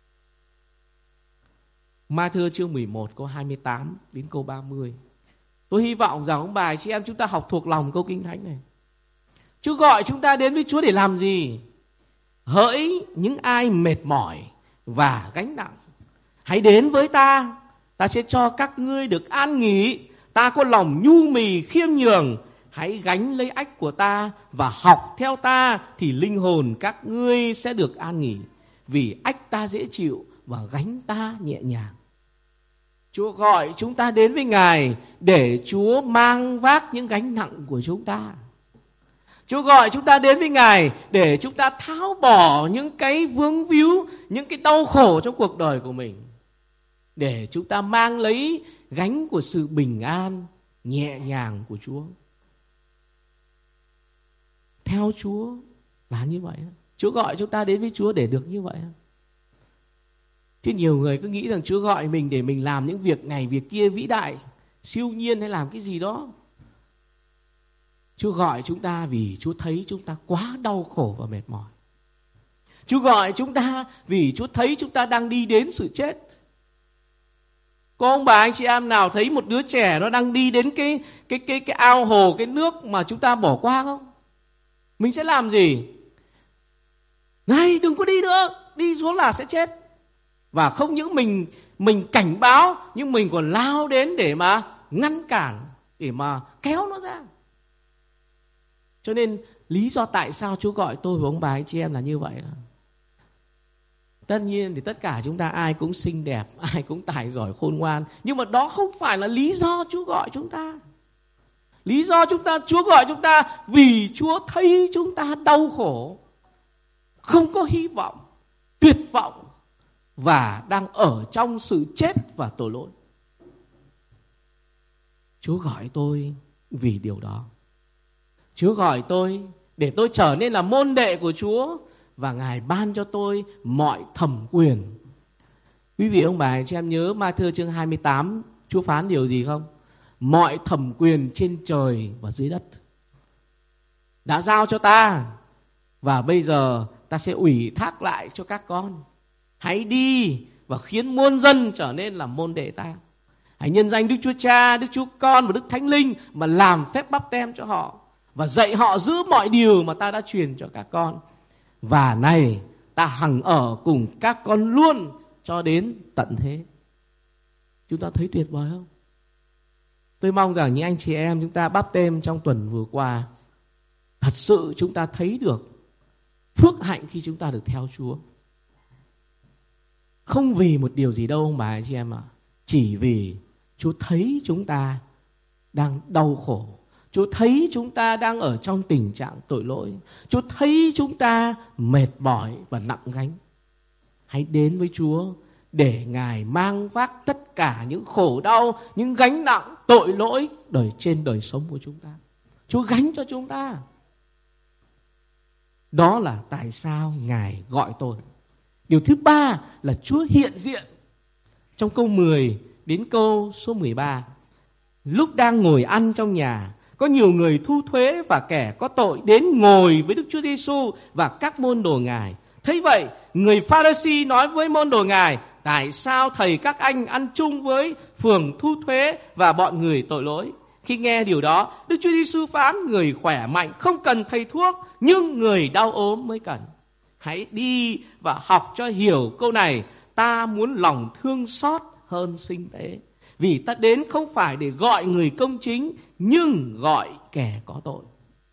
Ma-thi-ơ chương mười một câu hai mươi tám đến câu ba mươi. Tôi hy vọng rằng ông bà chị em chúng ta học thuộc lòng câu Kinh Thánh này. Chúa gọi chúng ta đến với Chúa để làm gì? Hỡi những ai mệt mỏi và gánh nặng, hãy đến với ta, ta sẽ cho các ngươi được an nghỉ. Ta có lòng nhu mì khiêm nhường, hãy gánh lấy ách của ta và học theo ta, thì linh hồn các ngươi sẽ được an nghỉ. Vì ách ta dễ chịu và gánh ta nhẹ nhàng. Chúa gọi chúng ta đến với Ngài để Chúa mang vác những gánh nặng của chúng ta. Chúa gọi chúng ta đến với Ngài để chúng ta tháo bỏ những cái vướng víu, những cái đau khổ trong cuộc đời của mình, để chúng ta mang lấy gánh của sự bình an, nhẹ nhàng của Chúa. Theo Chúa là như vậy. Chúa gọi chúng ta đến với Chúa để được như vậy. Chứ nhiều người cứ nghĩ rằng Chúa gọi mình để mình làm những việc này, việc kia vĩ đại, siêu nhiên hay làm cái gì đó. Chúa gọi chúng ta vì Chúa thấy chúng ta quá đau khổ và mệt mỏi. Chúa gọi chúng ta vì Chúa thấy chúng ta đang đi đến sự chết. Có ông bà anh chị em nào thấy một đứa trẻ nó đang đi đến cái cái cái cái ao hồ, cái nước mà chúng ta bỏ qua không? Mình sẽ làm gì? Này, đừng có đi nữa, đi xuống là sẽ chết. Và không những mình mình cảnh báo, nhưng mình còn lao đến để mà ngăn cản, để mà kéo nó ra. Cho nên lý do tại sao Chúa gọi tôi và ông bà anh chị em là như vậy đó. Tất nhiên thì tất cả chúng ta ai cũng xinh đẹp, ai cũng tài giỏi khôn ngoan, nhưng mà đó không phải là lý do Chúa gọi chúng ta. Lý do chúng ta Chúa gọi chúng ta vì Chúa thấy chúng ta đau khổ, không có hy vọng, tuyệt vọng và đang ở trong sự chết và tội lỗi. Chúa gọi tôi vì điều đó. Chúa gọi tôi để tôi trở nên là môn đệ của Chúa, và Ngài ban cho tôi mọi thẩm quyền. Quý vị ông bà chị em nhớ Ma-thi-ơ chương hai mươi tám, Chúa phán điều gì không? Mọi thẩm quyền trên trời và dưới đất đã giao cho ta, và bây giờ ta sẽ ủy thác lại cho các con. Hãy đi và khiến muôn dân trở nên là môn đệ ta. Hãy nhân danh Đức Chúa Cha, Đức Chúa Con và Đức Thánh Linh mà làm phép báp têm cho họ, và dạy họ giữ mọi điều mà ta đã truyền cho các con. Và này, ta hằng ở cùng các con luôn cho đến tận thế. Chúng ta thấy tuyệt vời không? Tôi mong rằng những anh chị em chúng ta báp têm trong tuần vừa qua, thật sự chúng ta thấy được phước hạnh khi chúng ta được theo Chúa. Không vì một điều gì đâu ông bà anh chị em ạ. Chỉ vì Chúa thấy chúng ta đang đau khổ, Chúa thấy chúng ta đang ở trong tình trạng tội lỗi, Chúa thấy chúng ta mệt mỏi và nặng gánh. Hãy đến với Chúa để Ngài mang vác tất cả những khổ đau, những gánh nặng tội lỗi đời trên đời sống của chúng ta. Chúa gánh cho chúng ta. Đó là tại sao Ngài gọi tôi. Điều thứ ba là Chúa hiện diện. Trong câu mười đến câu số mười ba, lúc đang ngồi ăn trong nhà, có nhiều người thu thuế và kẻ có tội đến ngồi với Đức Chúa Giêsu và các môn đồ Ngài. Thấy vậy, người Pha-ri-si nói với môn đồ Ngài: tại sao thầy các anh ăn chung với phường thu thuế và bọn người tội lỗi? Khi nghe điều đó, Đức Chúa Giêsu phán: người khỏe mạnh không cần thầy thuốc, nhưng người đau ốm mới cần. Hãy đi và học cho hiểu câu này: ta muốn lòng thương xót hơn sinh tế. Vì ta đến không phải để gọi người công chính, nhưng gọi kẻ có tội.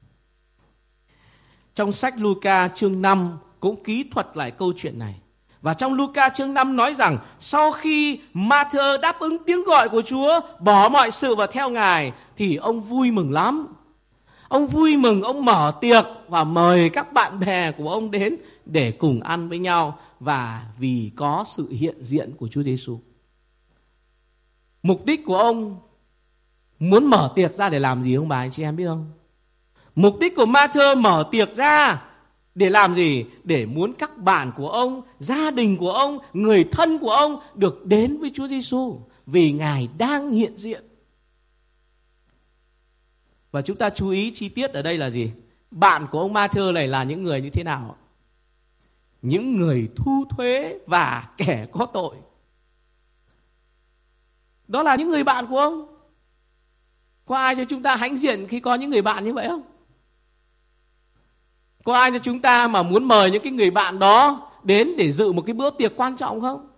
Trong sách Luca chương năm cũng kỹ thuật lại câu chuyện này. Và trong Luca chương năm nói rằng sau khi Ma-thi-ơ đáp ứng tiếng gọi của Chúa, bỏ mọi sự và theo Ngài, thì ông vui mừng lắm. Ông vui mừng, ông mở tiệc và mời các bạn bè của ông đến để cùng ăn với nhau, và vì có sự hiện diện của Chúa Giêsu. Mục đích của ông muốn mở tiệc ra để làm gì ông bà anh chị em biết không? Mục đích của Ma-thi-ơ mở tiệc ra để làm gì? Để muốn các bạn của ông, gia đình của ông, người thân của ông được đến với Chúa Giêsu, vì Ngài đang hiện diện. Và chúng ta chú ý chi tiết ở đây là gì? Bạn của ông Ma-thi-ơ này là những người như thế nào? Những người thu thuế và kẻ có tội. Đó là những người bạn của ông. Có ai cho chúng ta hãnh diện khi có những người bạn như vậy không? Có ai cho chúng ta mà muốn mời những cái người bạn đó đến để dự một cái bữa tiệc quan trọng không?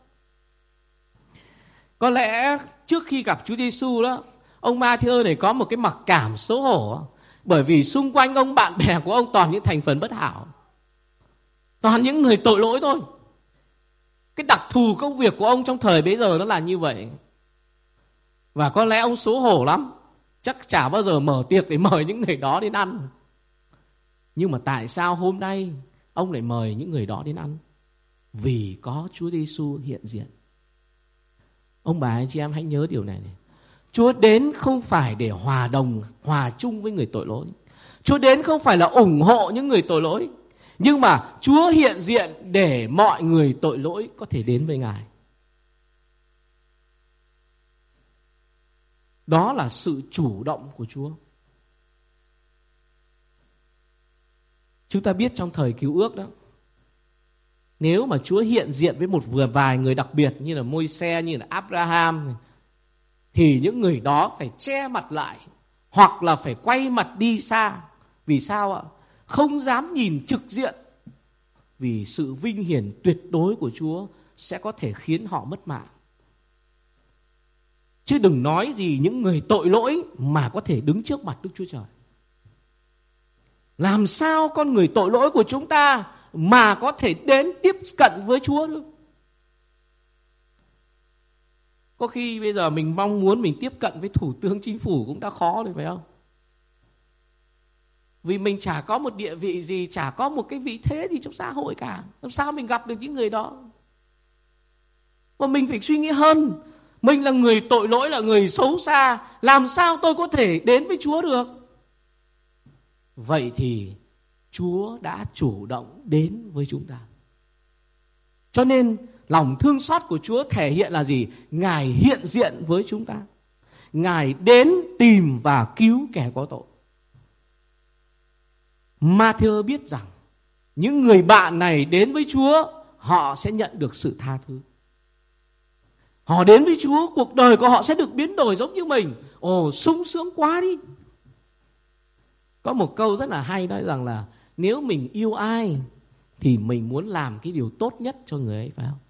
Có lẽ trước khi gặp Chúa Giêsu đó, ông Ma-thi-ơ này có một cái mặc cảm xấu hổ, bởi vì xung quanh ông, bạn bè của ông toàn những thành phần bất hảo, toàn những người tội lỗi thôi. Cái đặc thù công việc của ông trong thời bấy giờ nó là như vậy. Và có lẽ ông xấu hổ lắm, chắc chả bao giờ mở tiệc để mời những người đó đến ăn. Nhưng mà tại sao hôm nay ông lại mời những người đó đến ăn? Vì có Chúa Giêsu hiện diện. Ông bà anh chị em hãy nhớ điều này, này. Chúa đến không phải để hòa đồng, hòa chung với người tội lỗi. Chúa đến không phải là ủng hộ những người tội lỗi, nhưng mà Chúa hiện diện để mọi người tội lỗi có thể đến với Ngài. Đó là sự chủ động của Chúa. Chúng ta biết trong thời Cứu Ước đó, nếu mà Chúa hiện diện với một vừa vài người đặc biệt như là Môi-se, như là Abraham, thì những người đó phải che mặt lại hoặc là phải quay mặt đi xa. Vì sao ạ? Không dám nhìn trực diện, vì sự vinh hiển tuyệt đối của Chúa sẽ có thể khiến họ mất mạng. Chứ đừng nói gì những người tội lỗi mà có thể đứng trước mặt Đức Chúa Trời. Làm sao con người tội lỗi của chúng ta mà có thể đến tiếp cận với Chúa được? Có khi bây giờ mình mong muốn mình tiếp cận với thủ tướng chính phủ cũng đã khó rồi phải không? Vì mình chả có một địa vị gì, chả có một cái vị thế gì trong xã hội cả. Làm sao mình gặp được những người đó? Và mình phải suy nghĩ hơn. Mình là người tội lỗi, là người xấu xa, làm sao tôi có thể đến với Chúa được? Vậy thì Chúa đã chủ động đến với chúng ta. Cho nên lòng thương xót của Chúa thể hiện là gì? Ngài hiện diện với chúng ta. Ngài đến tìm và cứu kẻ có tội. Ma-thi-ơ biết rằng những người bạn này đến với Chúa, họ sẽ nhận được sự tha thứ. Họ đến với Chúa, cuộc đời của họ sẽ được biến đổi giống như mình. Ồ, sung sướng quá đi. Có một câu rất là hay nói rằng là nếu mình yêu ai thì mình muốn làm cái điều tốt nhất cho người ấy, phải không?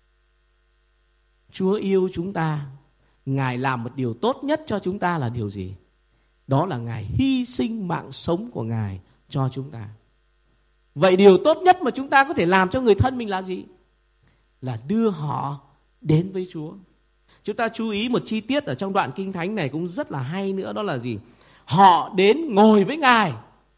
Chúa yêu chúng ta, Ngài làm một điều tốt nhất cho chúng ta là điều gì? Đó là Ngài hy sinh mạng sống của Ngài cho chúng ta. Vậy điều tốt nhất mà chúng ta có thể làm cho người thân mình là gì? Là đưa họ đến với Chúa. Chúng ta chú ý một chi tiết ở trong đoạn Kinh Thánh này cũng rất là hay nữa, đó là gì? Họ đến ngồi với Ngài.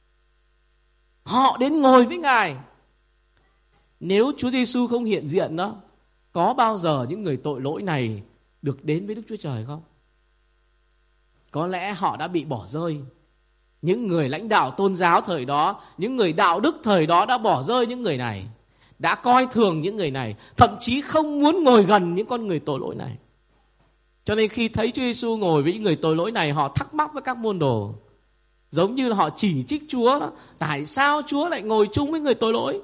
Họ đến ngồi với Ngài. Nếu Chúa Giêsu không hiện diện đó, có bao giờ những người tội lỗi này được đến với Đức Chúa Trời không? Có lẽ họ đã bị bỏ rơi. Những người lãnh đạo tôn giáo thời đó, những người đạo đức thời đó đã bỏ rơi những người này, đã coi thường những người này, thậm chí không muốn ngồi gần những con người tội lỗi này. Cho nên khi thấy Chúa Giêsu ngồi với những người tội lỗi này, họ thắc mắc với các môn đồ, giống như là họ chỉ trích Chúa đó. Tại sao Chúa lại ngồi chung với người tội lỗi?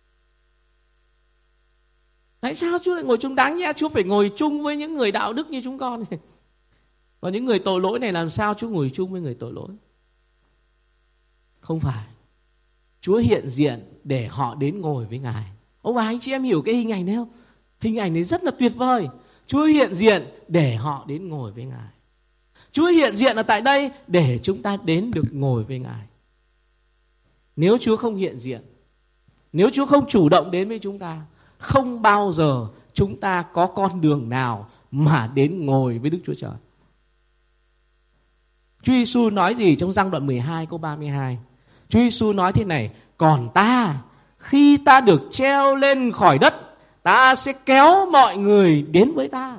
Tại sao Chúa lại ngồi chung? Đáng nhẽ Chúa phải ngồi chung với những người đạo đức như chúng con. Còn những người tội lỗi này làm sao Chúa ngồi chung với người tội lỗi? Không phải. Chúa hiện diện để họ đến ngồi với Ngài. Ông bà anh chị em hiểu cái hình ảnh này không? Hình ảnh này rất là tuyệt vời. Chúa hiện diện để họ đến ngồi với Ngài. Chúa hiện diện ở tại đây để chúng ta đến được ngồi với Ngài. Nếu Chúa không hiện diện, nếu Chúa không chủ động đến với chúng ta, không bao giờ chúng ta có con đường nào mà đến ngồi với Đức Chúa Trời. Chúa Giêsu nói gì trong Giăng đoạn mười hai câu ba mươi hai? Chúa Giêsu nói thế này: còn ta, khi ta được treo lên khỏi đất, ta sẽ kéo mọi người đến với ta.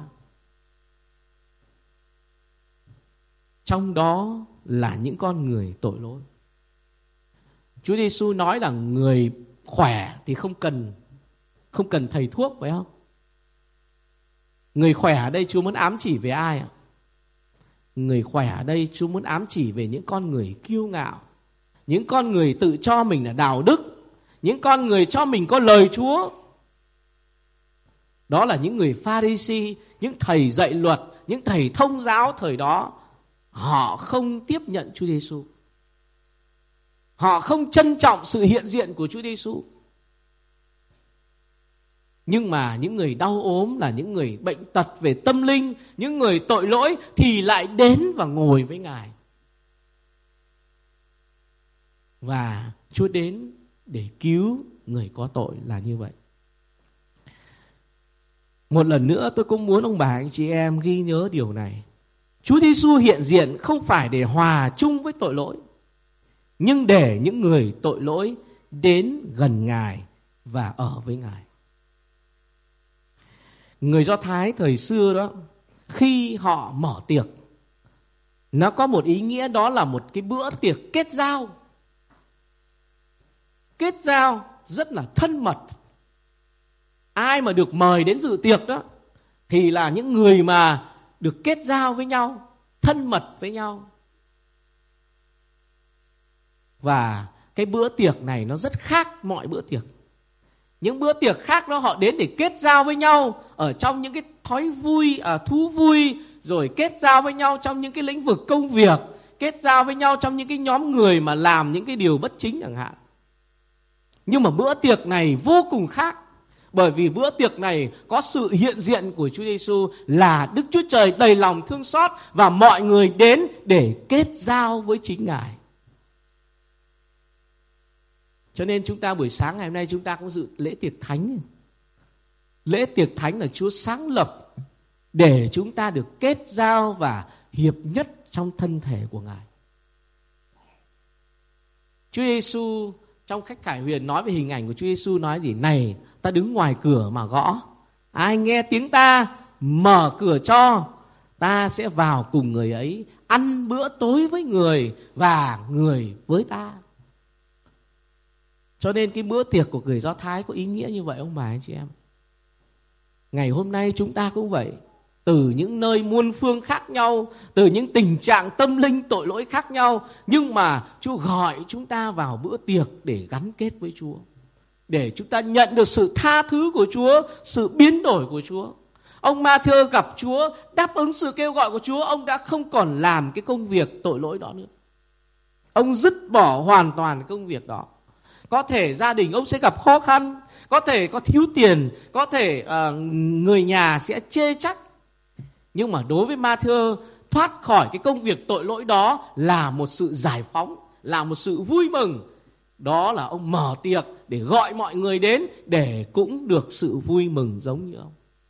Trong đó là những con người tội lỗi. Chúa Giêsu nói là người khỏe thì không cần không cần thầy thuốc, phải không? Người khỏe ở đây Chúa muốn ám chỉ về ai ạ? Người khỏe ở đây Chúa muốn ám chỉ về những con người kiêu ngạo, những con người tự cho mình là đạo đức, những con người cho mình có lời Chúa. Đó là những người Pha-ri-si, những thầy dạy luật, những thầy thông giáo thời đó. Họ không tiếp nhận Chúa Giêsu. Họ không trân trọng sự hiện diện của Chúa Giêsu. Nhưng mà những người đau ốm, là những người bệnh tật về tâm linh, những người tội lỗi thì lại đến và ngồi với Ngài. Và Chúa đến để cứu người có tội là như vậy. Một lần nữa tôi cũng muốn ông bà anh chị em ghi nhớ điều này. Chúa Giêsu hiện diện không phải để hòa chung với tội lỗi, nhưng để những người tội lỗi đến gần Ngài và ở với Ngài. Người Do Thái thời xưa đó, khi họ mở tiệc, nó có một ý nghĩa, đó là một cái bữa tiệc kết giao. Kết giao rất là thân mật. Ai mà được mời đến dự tiệc đó thì là những người mà được kết giao với nhau, thân mật với nhau. Và cái bữa tiệc này nó rất khác mọi bữa tiệc. Những bữa tiệc khác đó họ đến để kết giao với nhau ở trong những cái thói vui, à, thú vui, rồi kết giao với nhau trong những cái lĩnh vực công việc, kết giao với nhau trong những cái nhóm người mà làm những cái điều bất chính chẳng hạn. Nhưng mà bữa tiệc này vô cùng khác, bởi vì bữa tiệc này có sự hiện diện của Chúa Giêsu, là Đức Chúa Trời đầy lòng thương xót và mọi người đến để kết giao với chính Ngài. Cho nên chúng ta buổi sáng ngày hôm nay chúng ta cũng dự lễ tiệc thánh. Lễ tiệc thánh là Chúa sáng lập để chúng ta được kết giao và hiệp nhất trong thân thể của Ngài. Chúa Giêsu trong Khách Khải Huyền nói về hình ảnh của Chúa Giêsu nói gì? Này, ta đứng ngoài cửa mà gõ. Ai nghe tiếng ta mở cửa cho, ta sẽ vào cùng người ấy, ăn bữa tối với người và người với ta. Cho nên cái bữa tiệc của người Do Thái có ý nghĩa như vậy ông bà anh chị em. Ngày hôm nay chúng ta cũng vậy. Từ những nơi muôn phương khác nhau, từ những tình trạng tâm linh tội lỗi khác nhau, nhưng mà Chúa gọi chúng ta vào bữa tiệc để gắn kết với Chúa, để chúng ta nhận được sự tha thứ của Chúa, sự biến đổi của Chúa. Ông Ma-thơ gặp Chúa, đáp ứng sự kêu gọi của Chúa, ông đã không còn làm cái công việc tội lỗi đó nữa. Ông dứt bỏ hoàn toàn công việc đó. Có thể gia đình ông sẽ gặp khó khăn, có thể có thiếu tiền, có thể uh, người nhà sẽ chê trách. Nhưng mà đối với Ma-thơ, thoát khỏi cái công việc tội lỗi đó là một sự giải phóng, là một sự vui mừng. Đó là ông mở tiệc để gọi mọi người đến để cũng được sự vui mừng giống như ông.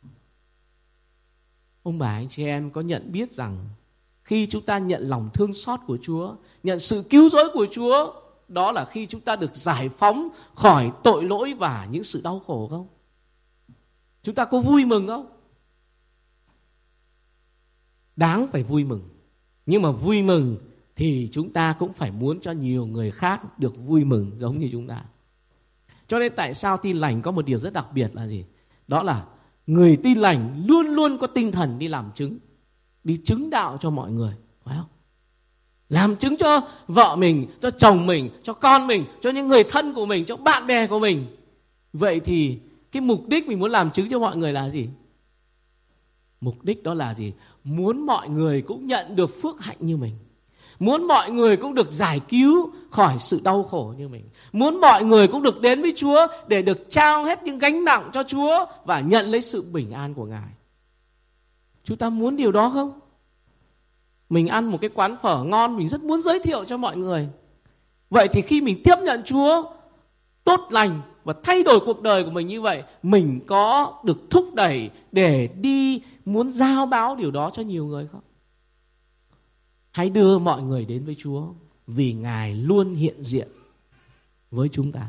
Ông bà anh chị em có nhận biết rằng khi chúng ta nhận lòng thương xót của Chúa, nhận sự cứu rỗi của Chúa, đó là khi chúng ta được giải phóng khỏi tội lỗi và những sự đau khổ không? Chúng ta có vui mừng không? Đáng phải vui mừng. Nhưng mà vui mừng thì chúng ta cũng phải muốn cho nhiều người khác được vui mừng giống như chúng ta. Cho nên tại sao Tin Lành có một điều rất đặc biệt là gì? Đó là người Tin Lành luôn luôn có tinh thần đi làm chứng, đi chứng đạo cho mọi người, phải không? Làm chứng cho vợ mình, cho chồng mình, cho con mình, cho những người thân của mình, cho bạn bè của mình. Vậy thì cái mục đích mình muốn làm chứng cho mọi người là gì? Mục đích đó là gì? Muốn mọi người cũng nhận được phước hạnh như mình. Muốn mọi người cũng được giải cứu khỏi sự đau khổ như mình. Muốn mọi người cũng được đến với Chúa để được trao hết những gánh nặng cho Chúa và nhận lấy sự bình an của Ngài. Chúng ta muốn điều đó không? Mình ăn một cái quán phở ngon, mình rất muốn giới thiệu cho mọi người. Vậy thì khi mình tiếp nhận Chúa tốt lành và thay đổi cuộc đời của mình như vậy, mình có được thúc đẩy để đi muốn giao báo điều đó cho nhiều người không? Hãy đưa mọi người đến với Chúa, vì Ngài luôn hiện diện với chúng ta.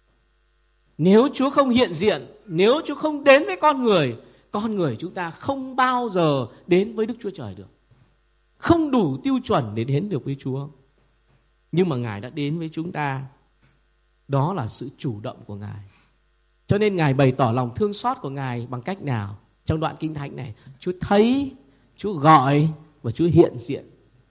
Nếu Chúa không hiện diện, nếu Chúa không đến với con người, con người chúng ta không bao giờ đến với Đức Chúa Trời được. Không đủ tiêu chuẩn để đến được với Chúa. Nhưng mà Ngài đã đến với chúng ta. Đó là sự chủ động của Ngài. Cho nên Ngài bày tỏ lòng thương xót của Ngài bằng cách nào? Trong đoạn Kinh Thánh này, Chúa thấy, Chúa gọi và Chúa hiện diện.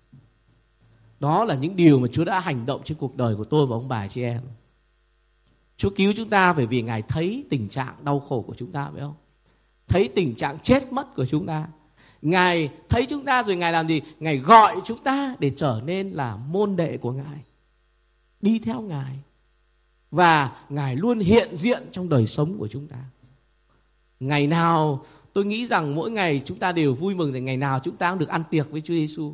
Đó là những điều mà Chúa đã hành động trên cuộc đời của tôi và ông bà chị em. Chúa cứu chúng ta bởi vì Ngài thấy tình trạng đau khổ của chúng ta, phải không? Thấy tình trạng chết mất của chúng ta. Ngài thấy chúng ta rồi Ngài làm gì? Ngài gọi chúng ta để trở nên là môn đệ của Ngài, đi theo Ngài. Và Ngài luôn hiện diện trong đời sống của chúng ta. Ngày nào, tôi nghĩ rằng mỗi ngày chúng ta đều vui mừng, thì ngày nào chúng ta cũng được ăn tiệc với Chúa Giêsu.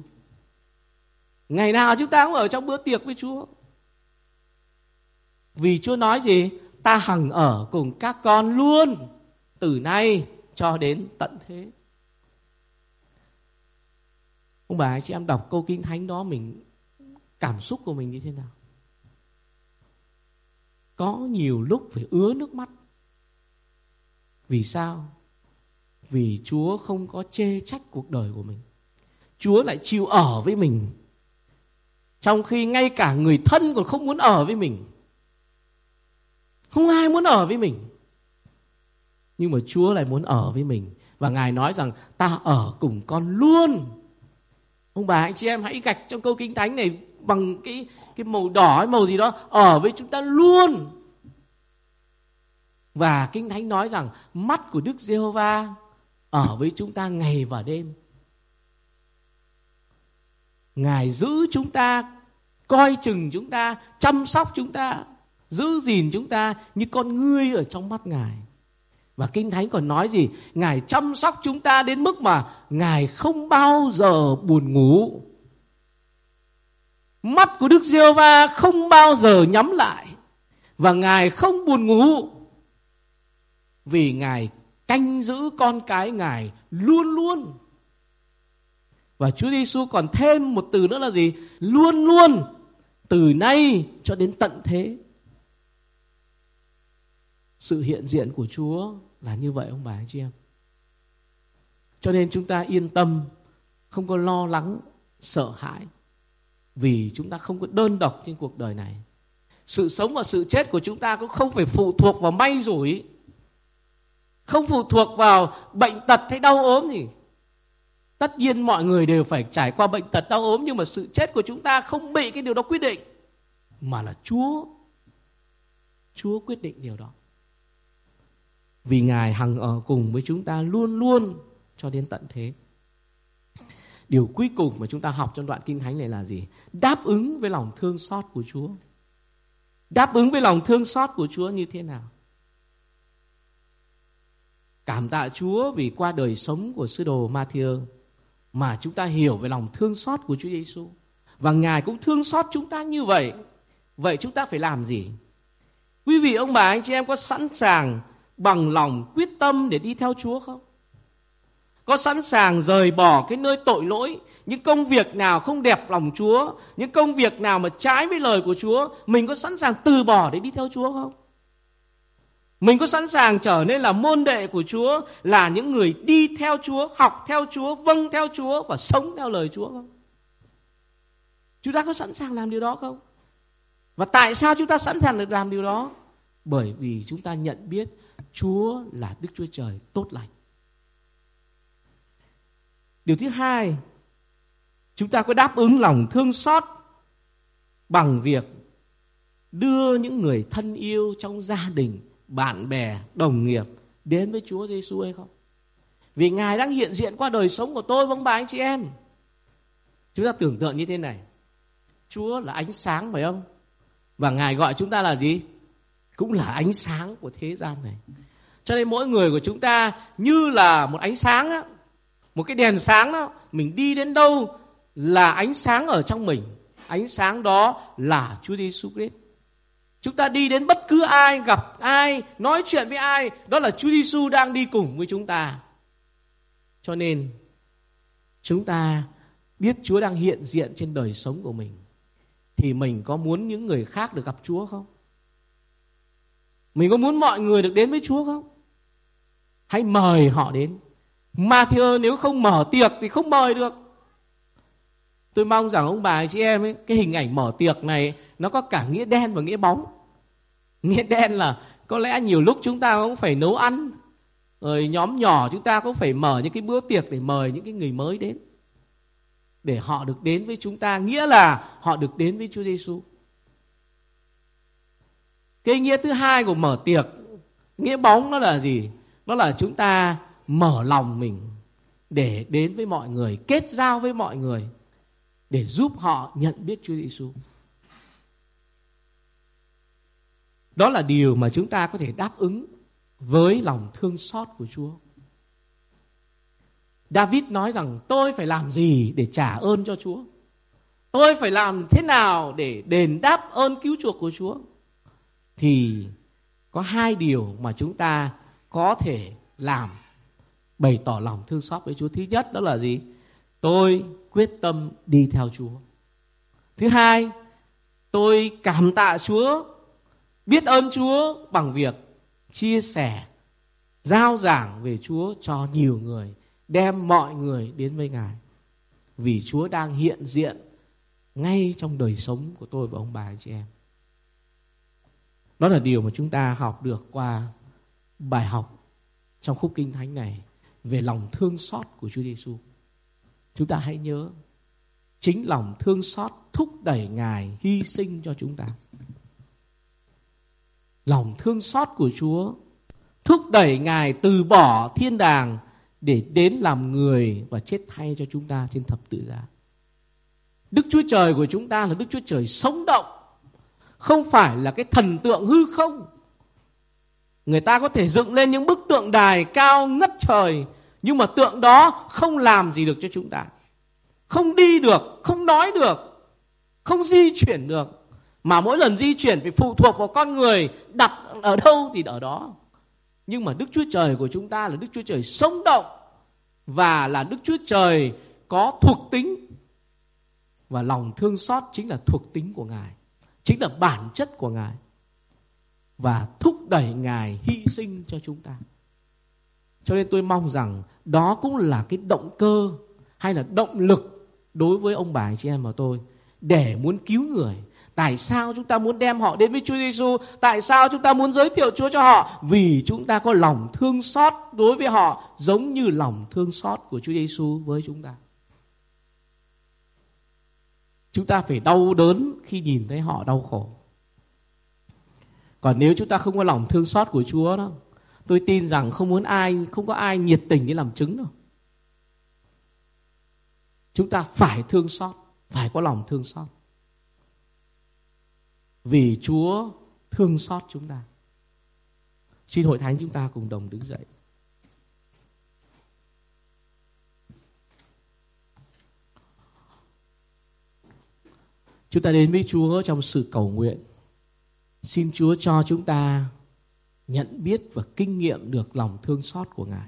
Ngày nào chúng ta cũng ở trong bữa tiệc với Chúa. Vì Chúa nói gì? Ta hằng ở cùng các con luôn, từ nay cho đến tận thế. Ông bà chị em đọc câu Kinh Thánh đó, mình cảm xúc của mình như thế nào? Có nhiều lúc phải ứa nước mắt. Vì sao? Vì Chúa không có chê trách cuộc đời của mình. Chúa lại chịu ở với mình, trong khi ngay cả người thân còn không muốn ở với mình. Không ai muốn ở với mình. Nhưng mà Chúa lại muốn ở với mình. Và Ngài nói rằng ta ở cùng con luôn. Ông bà anh chị em hãy gạch trong câu Kinh Thánh này bằng cái, cái màu đỏ hay màu gì đó, ở với chúng ta luôn. Và Kinh Thánh nói rằng mắt của Đức Giê-hô-va ở với chúng ta ngày và đêm. Ngài giữ chúng ta, coi chừng chúng ta, chăm sóc chúng ta, giữ gìn chúng ta như con ngươi ở trong mắt Ngài. Và Kinh Thánh còn nói gì? Ngài chăm sóc chúng ta đến mức mà Ngài không bao giờ buồn ngủ. Mắt của Đức Giê-hô-va không bao giờ nhắm lại. Và Ngài không buồn ngủ. Vì Ngài canh giữ con cái Ngài luôn luôn. Và Chúa Giêsu còn thêm một từ nữa là gì? Luôn luôn. từ nay cho đến tận thế. Sự hiện diện của Chúa là như vậy ông bà anh chị em. Cho nên chúng ta yên tâm, không có lo lắng, sợ hãi, vì chúng ta không có đơn độc trên cuộc đời này. Sự sống và sự chết của chúng ta cũng không phải phụ thuộc vào may rủi, không phụ thuộc vào bệnh tật hay đau ốm gì. Tất nhiên mọi người đều phải trải qua bệnh tật đau ốm, nhưng mà sự chết của chúng ta không bị cái điều đó quyết định, mà là Chúa. Chúa quyết định điều đó. Vì Ngài hằng ở cùng với chúng ta luôn luôn cho đến tận thế. Điều cuối cùng mà chúng ta học trong đoạn Kinh Thánh này là gì? Đáp ứng với lòng thương xót của Chúa. Đáp ứng với lòng thương xót của Chúa như thế nào? Cảm tạ Chúa vì qua đời sống của sứ đồ Ma-thi-ơ mà chúng ta hiểu về lòng thương xót của Chúa Giêsu, và Ngài cũng thương xót chúng ta như vậy. Vậy chúng ta phải làm gì? Quý vị ông bà anh chị em có sẵn sàng bằng lòng quyết tâm để đi theo Chúa không? Có sẵn sàng rời bỏ cái nơi tội lỗi, những công việc nào không đẹp lòng Chúa, những công việc nào mà trái với lời của Chúa, mình có sẵn sàng từ bỏ để đi theo Chúa không? Mình có sẵn sàng trở nên là môn đệ của Chúa, là những người đi theo Chúa, học theo Chúa, vâng theo Chúa và sống theo lời Chúa không? Chúng ta có sẵn sàng làm điều đó không? Và tại sao chúng ta sẵn sàng được làm điều đó? Bởi vì chúng ta nhận biết Chúa là Đức Chúa Trời tốt lành. Điều thứ hai, chúng ta có đáp ứng lòng thương xót bằng việc đưa những người thân yêu trong gia đình, bạn bè, đồng nghiệp đến với Chúa Giêsu hay không? Vì Ngài đang hiện diện qua đời sống của tôi, vâng bà anh chị em. Chúng ta tưởng tượng như thế này, Chúa là ánh sáng phải không? Và Ngài gọi chúng ta là gì? Cũng là ánh sáng của thế gian này. Cho nên mỗi người của chúng ta như là một ánh sáng đó, một cái đèn sáng đó. Mình đi đến đâu là ánh sáng ở trong mình. Ánh sáng đó là Chúa Giêsu Christ. Chúng ta đi đến bất cứ ai, gặp ai, nói chuyện với ai, đó là Chúa Giêsu đang đi cùng với chúng ta. Cho nên chúng ta biết Chúa đang hiện diện trên đời sống của mình, thì mình có muốn những người khác được gặp Chúa không? Mình có muốn mọi người được đến với Chúa không? Hãy mời họ đến. Ma-thi-ơ nếu không mở tiệc thì không mời được. Tôi mong rằng ông bà chị em ấy, cái hình ảnh mở tiệc này nó có cả nghĩa đen và nghĩa bóng. Nghĩa đen là có lẽ nhiều lúc chúng ta cũng phải nấu ăn, rồi nhóm nhỏ chúng ta cũng phải mở những cái bữa tiệc để mời những cái người mới đến, để họ được đến với chúng ta, nghĩa là họ được đến với Chúa Giêsu. Cái nghĩa thứ hai của mở tiệc, nghĩa bóng, nó là gì? Nó là chúng ta mở lòng mình để đến với mọi người, kết giao với mọi người, để giúp họ nhận biết Chúa Giêsu. Đó là điều mà chúng ta có thể đáp ứng với lòng thương xót của Chúa. David nói rằng tôi phải làm gì để trả ơn cho Chúa? Tôi phải làm thế nào để đền đáp ơn cứu chuộc của Chúa? Thì có hai điều mà chúng ta có thể làm bày tỏ lòng thương xót với Chúa. Thứ nhất đó là gì? Tôi quyết tâm đi theo Chúa. Thứ hai, tôi cảm tạ Chúa, biết ơn Chúa bằng việc chia sẻ, giao giảng về Chúa cho nhiều người, đem mọi người đến với Ngài. Vì Chúa đang hiện diện ngay trong đời sống của tôi và ông bà anh chị em. Đó là điều mà chúng ta học được qua bài học trong khúc Kinh Thánh này về lòng thương xót của Chúa Giêsu. Chúng ta hãy nhớ, chính lòng thương xót thúc đẩy Ngài hy sinh cho chúng ta. Lòng thương xót của Chúa thúc đẩy Ngài từ bỏ thiên đàng để đến làm người và chết thay cho chúng ta trên thập tự giá. Đức Chúa Trời của chúng ta là Đức Chúa Trời sống động, không phải là cái thần tượng hư không. Người ta có thể dựng lên những bức tượng đài cao ngất trời, nhưng mà tượng đó không làm gì được cho chúng ta. Không đi được, không nói được, không di chuyển được. Mà mỗi lần di chuyển phải phụ thuộc vào con người đặt ở đâu thì ở đó. Nhưng mà Đức Chúa Trời của chúng ta là Đức Chúa Trời sống động, và là Đức Chúa Trời có thuộc tính. Và lòng thương xót chính là thuộc tính của Ngài, chính là bản chất của Ngài, và thúc đẩy Ngài hy sinh cho chúng ta. Cho nên tôi mong rằng đó cũng là cái động cơ hay là động lực đối với ông bà anh chị em và tôi để muốn cứu người. Tại sao chúng ta muốn đem họ đến với Chúa Giêsu? Tại sao chúng ta muốn giới thiệu Chúa cho họ? Vì chúng ta có lòng thương xót đối với họ, giống như lòng thương xót của Chúa Giêsu với chúng ta. Chúng ta phải đau đớn khi nhìn thấy họ đau khổ. Còn nếu chúng ta không có lòng thương xót của Chúa đó, tôi tin rằng không muốn ai, không có ai nhiệt tình để làm chứng đâu. Chúng ta phải thương xót, phải có lòng thương xót. Vì Chúa thương xót chúng ta. Xin hội thánh chúng ta cùng đồng đứng dậy. Chúng ta đến với Chúa trong sự cầu nguyện. Xin Chúa cho chúng ta nhận biết và kinh nghiệm được lòng thương xót của Ngài.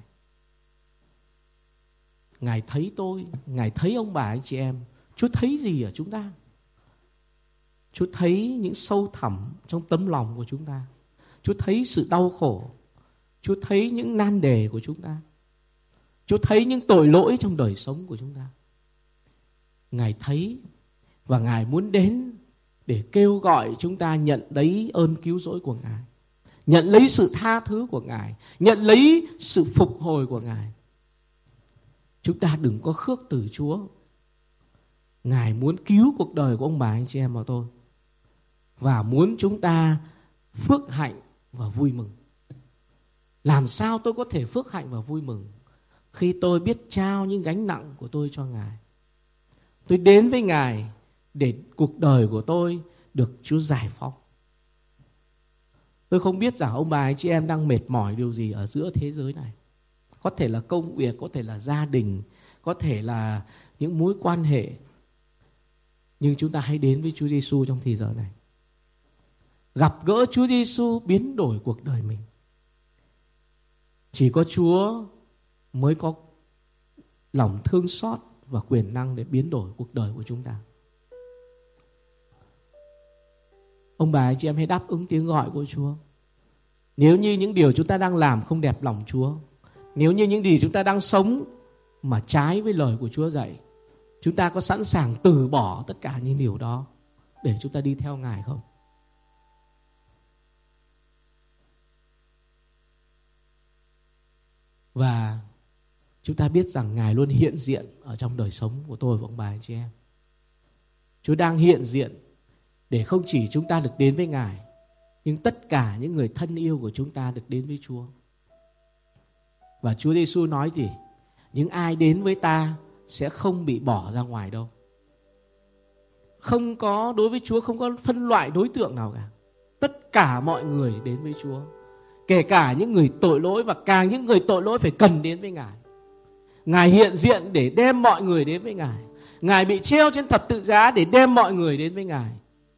Ngài thấy tôi, Ngài thấy ông bà anh chị em. Chúa thấy gì ở chúng ta? Chúa thấy những sâu thẳm trong tấm lòng của chúng ta. Chúa thấy sự đau khổ. Chúa thấy những nan đề của chúng ta. Chúa thấy những tội lỗi trong đời sống của chúng ta. Ngài thấy và Ngài muốn đến để kêu gọi chúng ta nhận lấy ơn cứu rỗi của Ngài, nhận lấy sự tha thứ của Ngài, nhận lấy sự phục hồi của Ngài. Chúng ta đừng có khước từ Chúa. Ngài muốn cứu cuộc đời của ông bà anh chị em và tôi, và muốn chúng ta phước hạnh và vui mừng. Làm sao tôi có thể phước hạnh và vui mừng? Khi tôi biết trao những gánh nặng của tôi cho Ngài. Tôi đến với Ngài để cuộc đời của tôi được Chúa giải phóng. Tôi không biết rằng ông bà anh chị em đang mệt mỏi điều gì ở giữa thế giới này. Có thể là công việc, có thể là gia đình, có thể là những mối quan hệ. Nhưng chúng ta hãy đến với Chúa Giêsu trong thời giờ này. Gặp gỡ Chúa Giêsu biến đổi cuộc đời mình. Chỉ có Chúa mới có lòng thương xót và quyền năng để biến đổi cuộc đời của chúng ta. Ông bà anh chị em hãy đáp ứng tiếng gọi của Chúa. Nếu như những điều chúng ta đang làm không đẹp lòng Chúa, nếu như những gì chúng ta đang sống mà trái với lời của Chúa dạy, chúng ta có sẵn sàng từ bỏ tất cả những điều đó để chúng ta đi theo Ngài không? Và chúng ta biết rằng Ngài luôn hiện diện ở trong đời sống của tôi và ông bà anh chị em. Chúa đang hiện diện để không chỉ chúng ta được đến với Ngài, nhưng tất cả những người thân yêu của chúng ta được đến với Chúa. Và Chúa Giêsu nói gì? Những ai đến với ta sẽ không bị bỏ ra ngoài đâu. Không có, đối với Chúa không có phân loại đối tượng nào cả. Tất cả mọi người đến với Chúa, kể cả những người tội lỗi, và càng những người tội lỗi phải cần đến với Ngài. Ngài hiện diện để đem mọi người đến với Ngài. Ngài bị treo trên thập tự giá để đem mọi người đến với Ngài.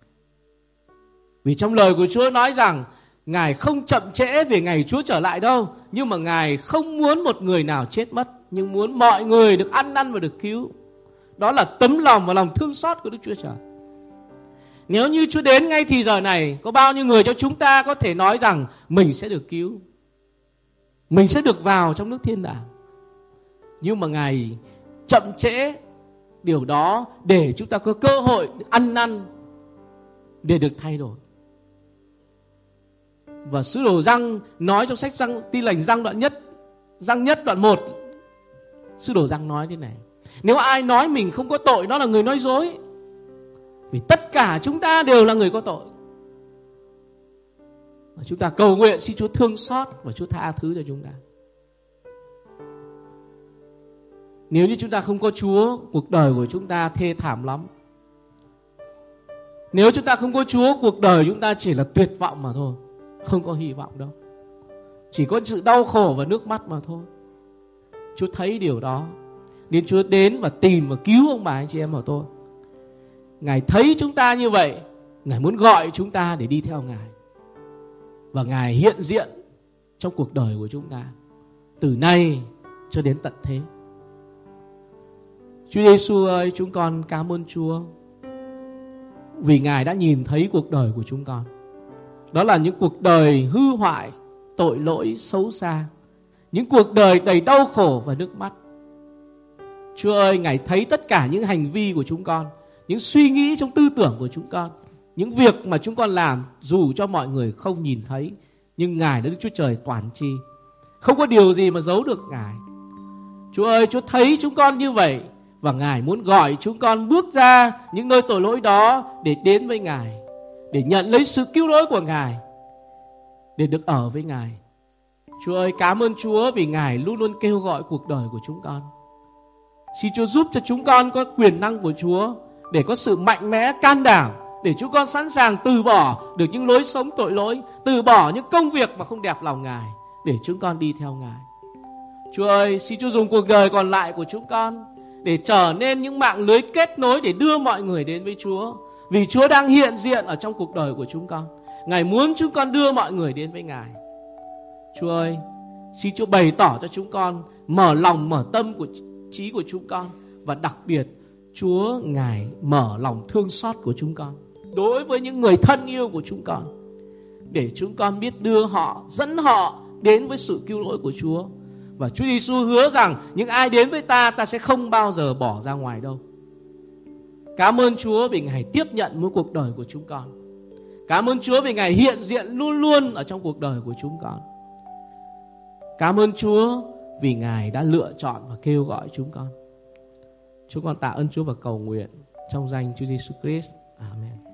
Vì trong lời của Chúa nói rằng Ngài không chậm trễ về ngày Chúa trở lại đâu, nhưng mà Ngài không muốn một người nào chết mất, nhưng muốn mọi người được ăn năn và được cứu. Đó là tấm lòng và lòng thương xót của Đức Chúa Trời. Nếu như Chúa đến ngay thì giờ này, có bao nhiêu người cho chúng ta có thể nói rằng mình sẽ được cứu, mình sẽ được vào trong nước thiên đàng. Nhưng mà Ngài chậm trễ điều đó để chúng ta có cơ hội ăn năn, để được thay đổi. Và sứ đồ Giăng nói trong sách Giăng, Tin lành Giăng đoạn nhất, Giăng nhất đoạn một, sứ đồ Giăng nói thế này: nếu ai nói mình không có tội, nó là người nói dối. Vì tất cả chúng ta đều là người có tội. Và chúng ta cầu nguyện xin Chúa thương xót và Chúa tha thứ cho chúng ta. Nếu như chúng ta không có Chúa, cuộc đời của chúng ta thê thảm lắm. Nếu chúng ta không có Chúa, cuộc đời chúng ta chỉ là tuyệt vọng mà thôi, không có hy vọng đâu. Chỉ có sự đau khổ và nước mắt mà thôi. Chúa thấy điều đó nên Chúa đến và tìm và cứu ông bà anh chị em của tôi. Ngài thấy chúng ta như vậy, Ngài muốn gọi chúng ta để đi theo Ngài. Và Ngài hiện diện trong cuộc đời của chúng ta từ nay cho đến tận thế. Chúa Giêsu ơi, chúng con cảm ơn Chúa vì Ngài đã nhìn thấy cuộc đời của chúng con. Đó là những cuộc đời hư hoại, tội lỗi, xấu xa, những cuộc đời đầy đau khổ và nước mắt. Chúa ơi, Ngài thấy tất cả những hành vi của chúng con, những suy nghĩ trong tư tưởng của chúng con, những việc mà chúng con làm dù cho mọi người không nhìn thấy, nhưng Ngài là Đức Chúa Trời toàn tri, không có điều gì mà giấu được Ngài. Chúa ơi, Chúa thấy chúng con như vậy và Ngài muốn gọi chúng con bước ra những nơi tội lỗi đó để đến với Ngài, để nhận lấy sự cứu rỗi của Ngài, để được ở với Ngài. Chúa ơi, cảm ơn Chúa vì Ngài luôn luôn kêu gọi cuộc đời của chúng con. Xin Chúa giúp cho chúng con có quyền năng của Chúa để có sự mạnh mẽ, can đảm, để chúng con sẵn sàng từ bỏ được những lối sống tội lỗi, từ bỏ những công việc mà không đẹp lòng Ngài, để chúng con đi theo Ngài. Chúa ơi, xin Chúa dùng cuộc đời còn lại của chúng con để trở nên những mạng lưới kết nối để đưa mọi người đến với Chúa. Vì Chúa đang hiện diện ở trong cuộc đời của chúng con. Ngài muốn chúng con đưa mọi người đến với Ngài. Chúa ơi, xin Chúa bày tỏ cho chúng con, mở lòng, mở tâm của trí của chúng con. Và đặc biệt, Chúa Ngài mở lòng thương xót của chúng con đối với những người thân yêu của chúng con, để chúng con biết đưa họ, dẫn họ đến với sự cứu rỗi của Chúa. Và Chúa Giêsu hứa rằng những ai đến với ta, ta sẽ không bao giờ bỏ ra ngoài đâu. Cảm ơn Chúa vì Ngài tiếp nhận mỗi cuộc đời của chúng con. Cảm ơn Chúa vì Ngài hiện diện luôn luôn ở trong cuộc đời của chúng con. Cảm ơn Chúa vì Ngài đã lựa chọn và kêu gọi chúng con. Chúng con tạ ơn Chúa và cầu nguyện trong danh Chúa Giêsu Christ. Amen.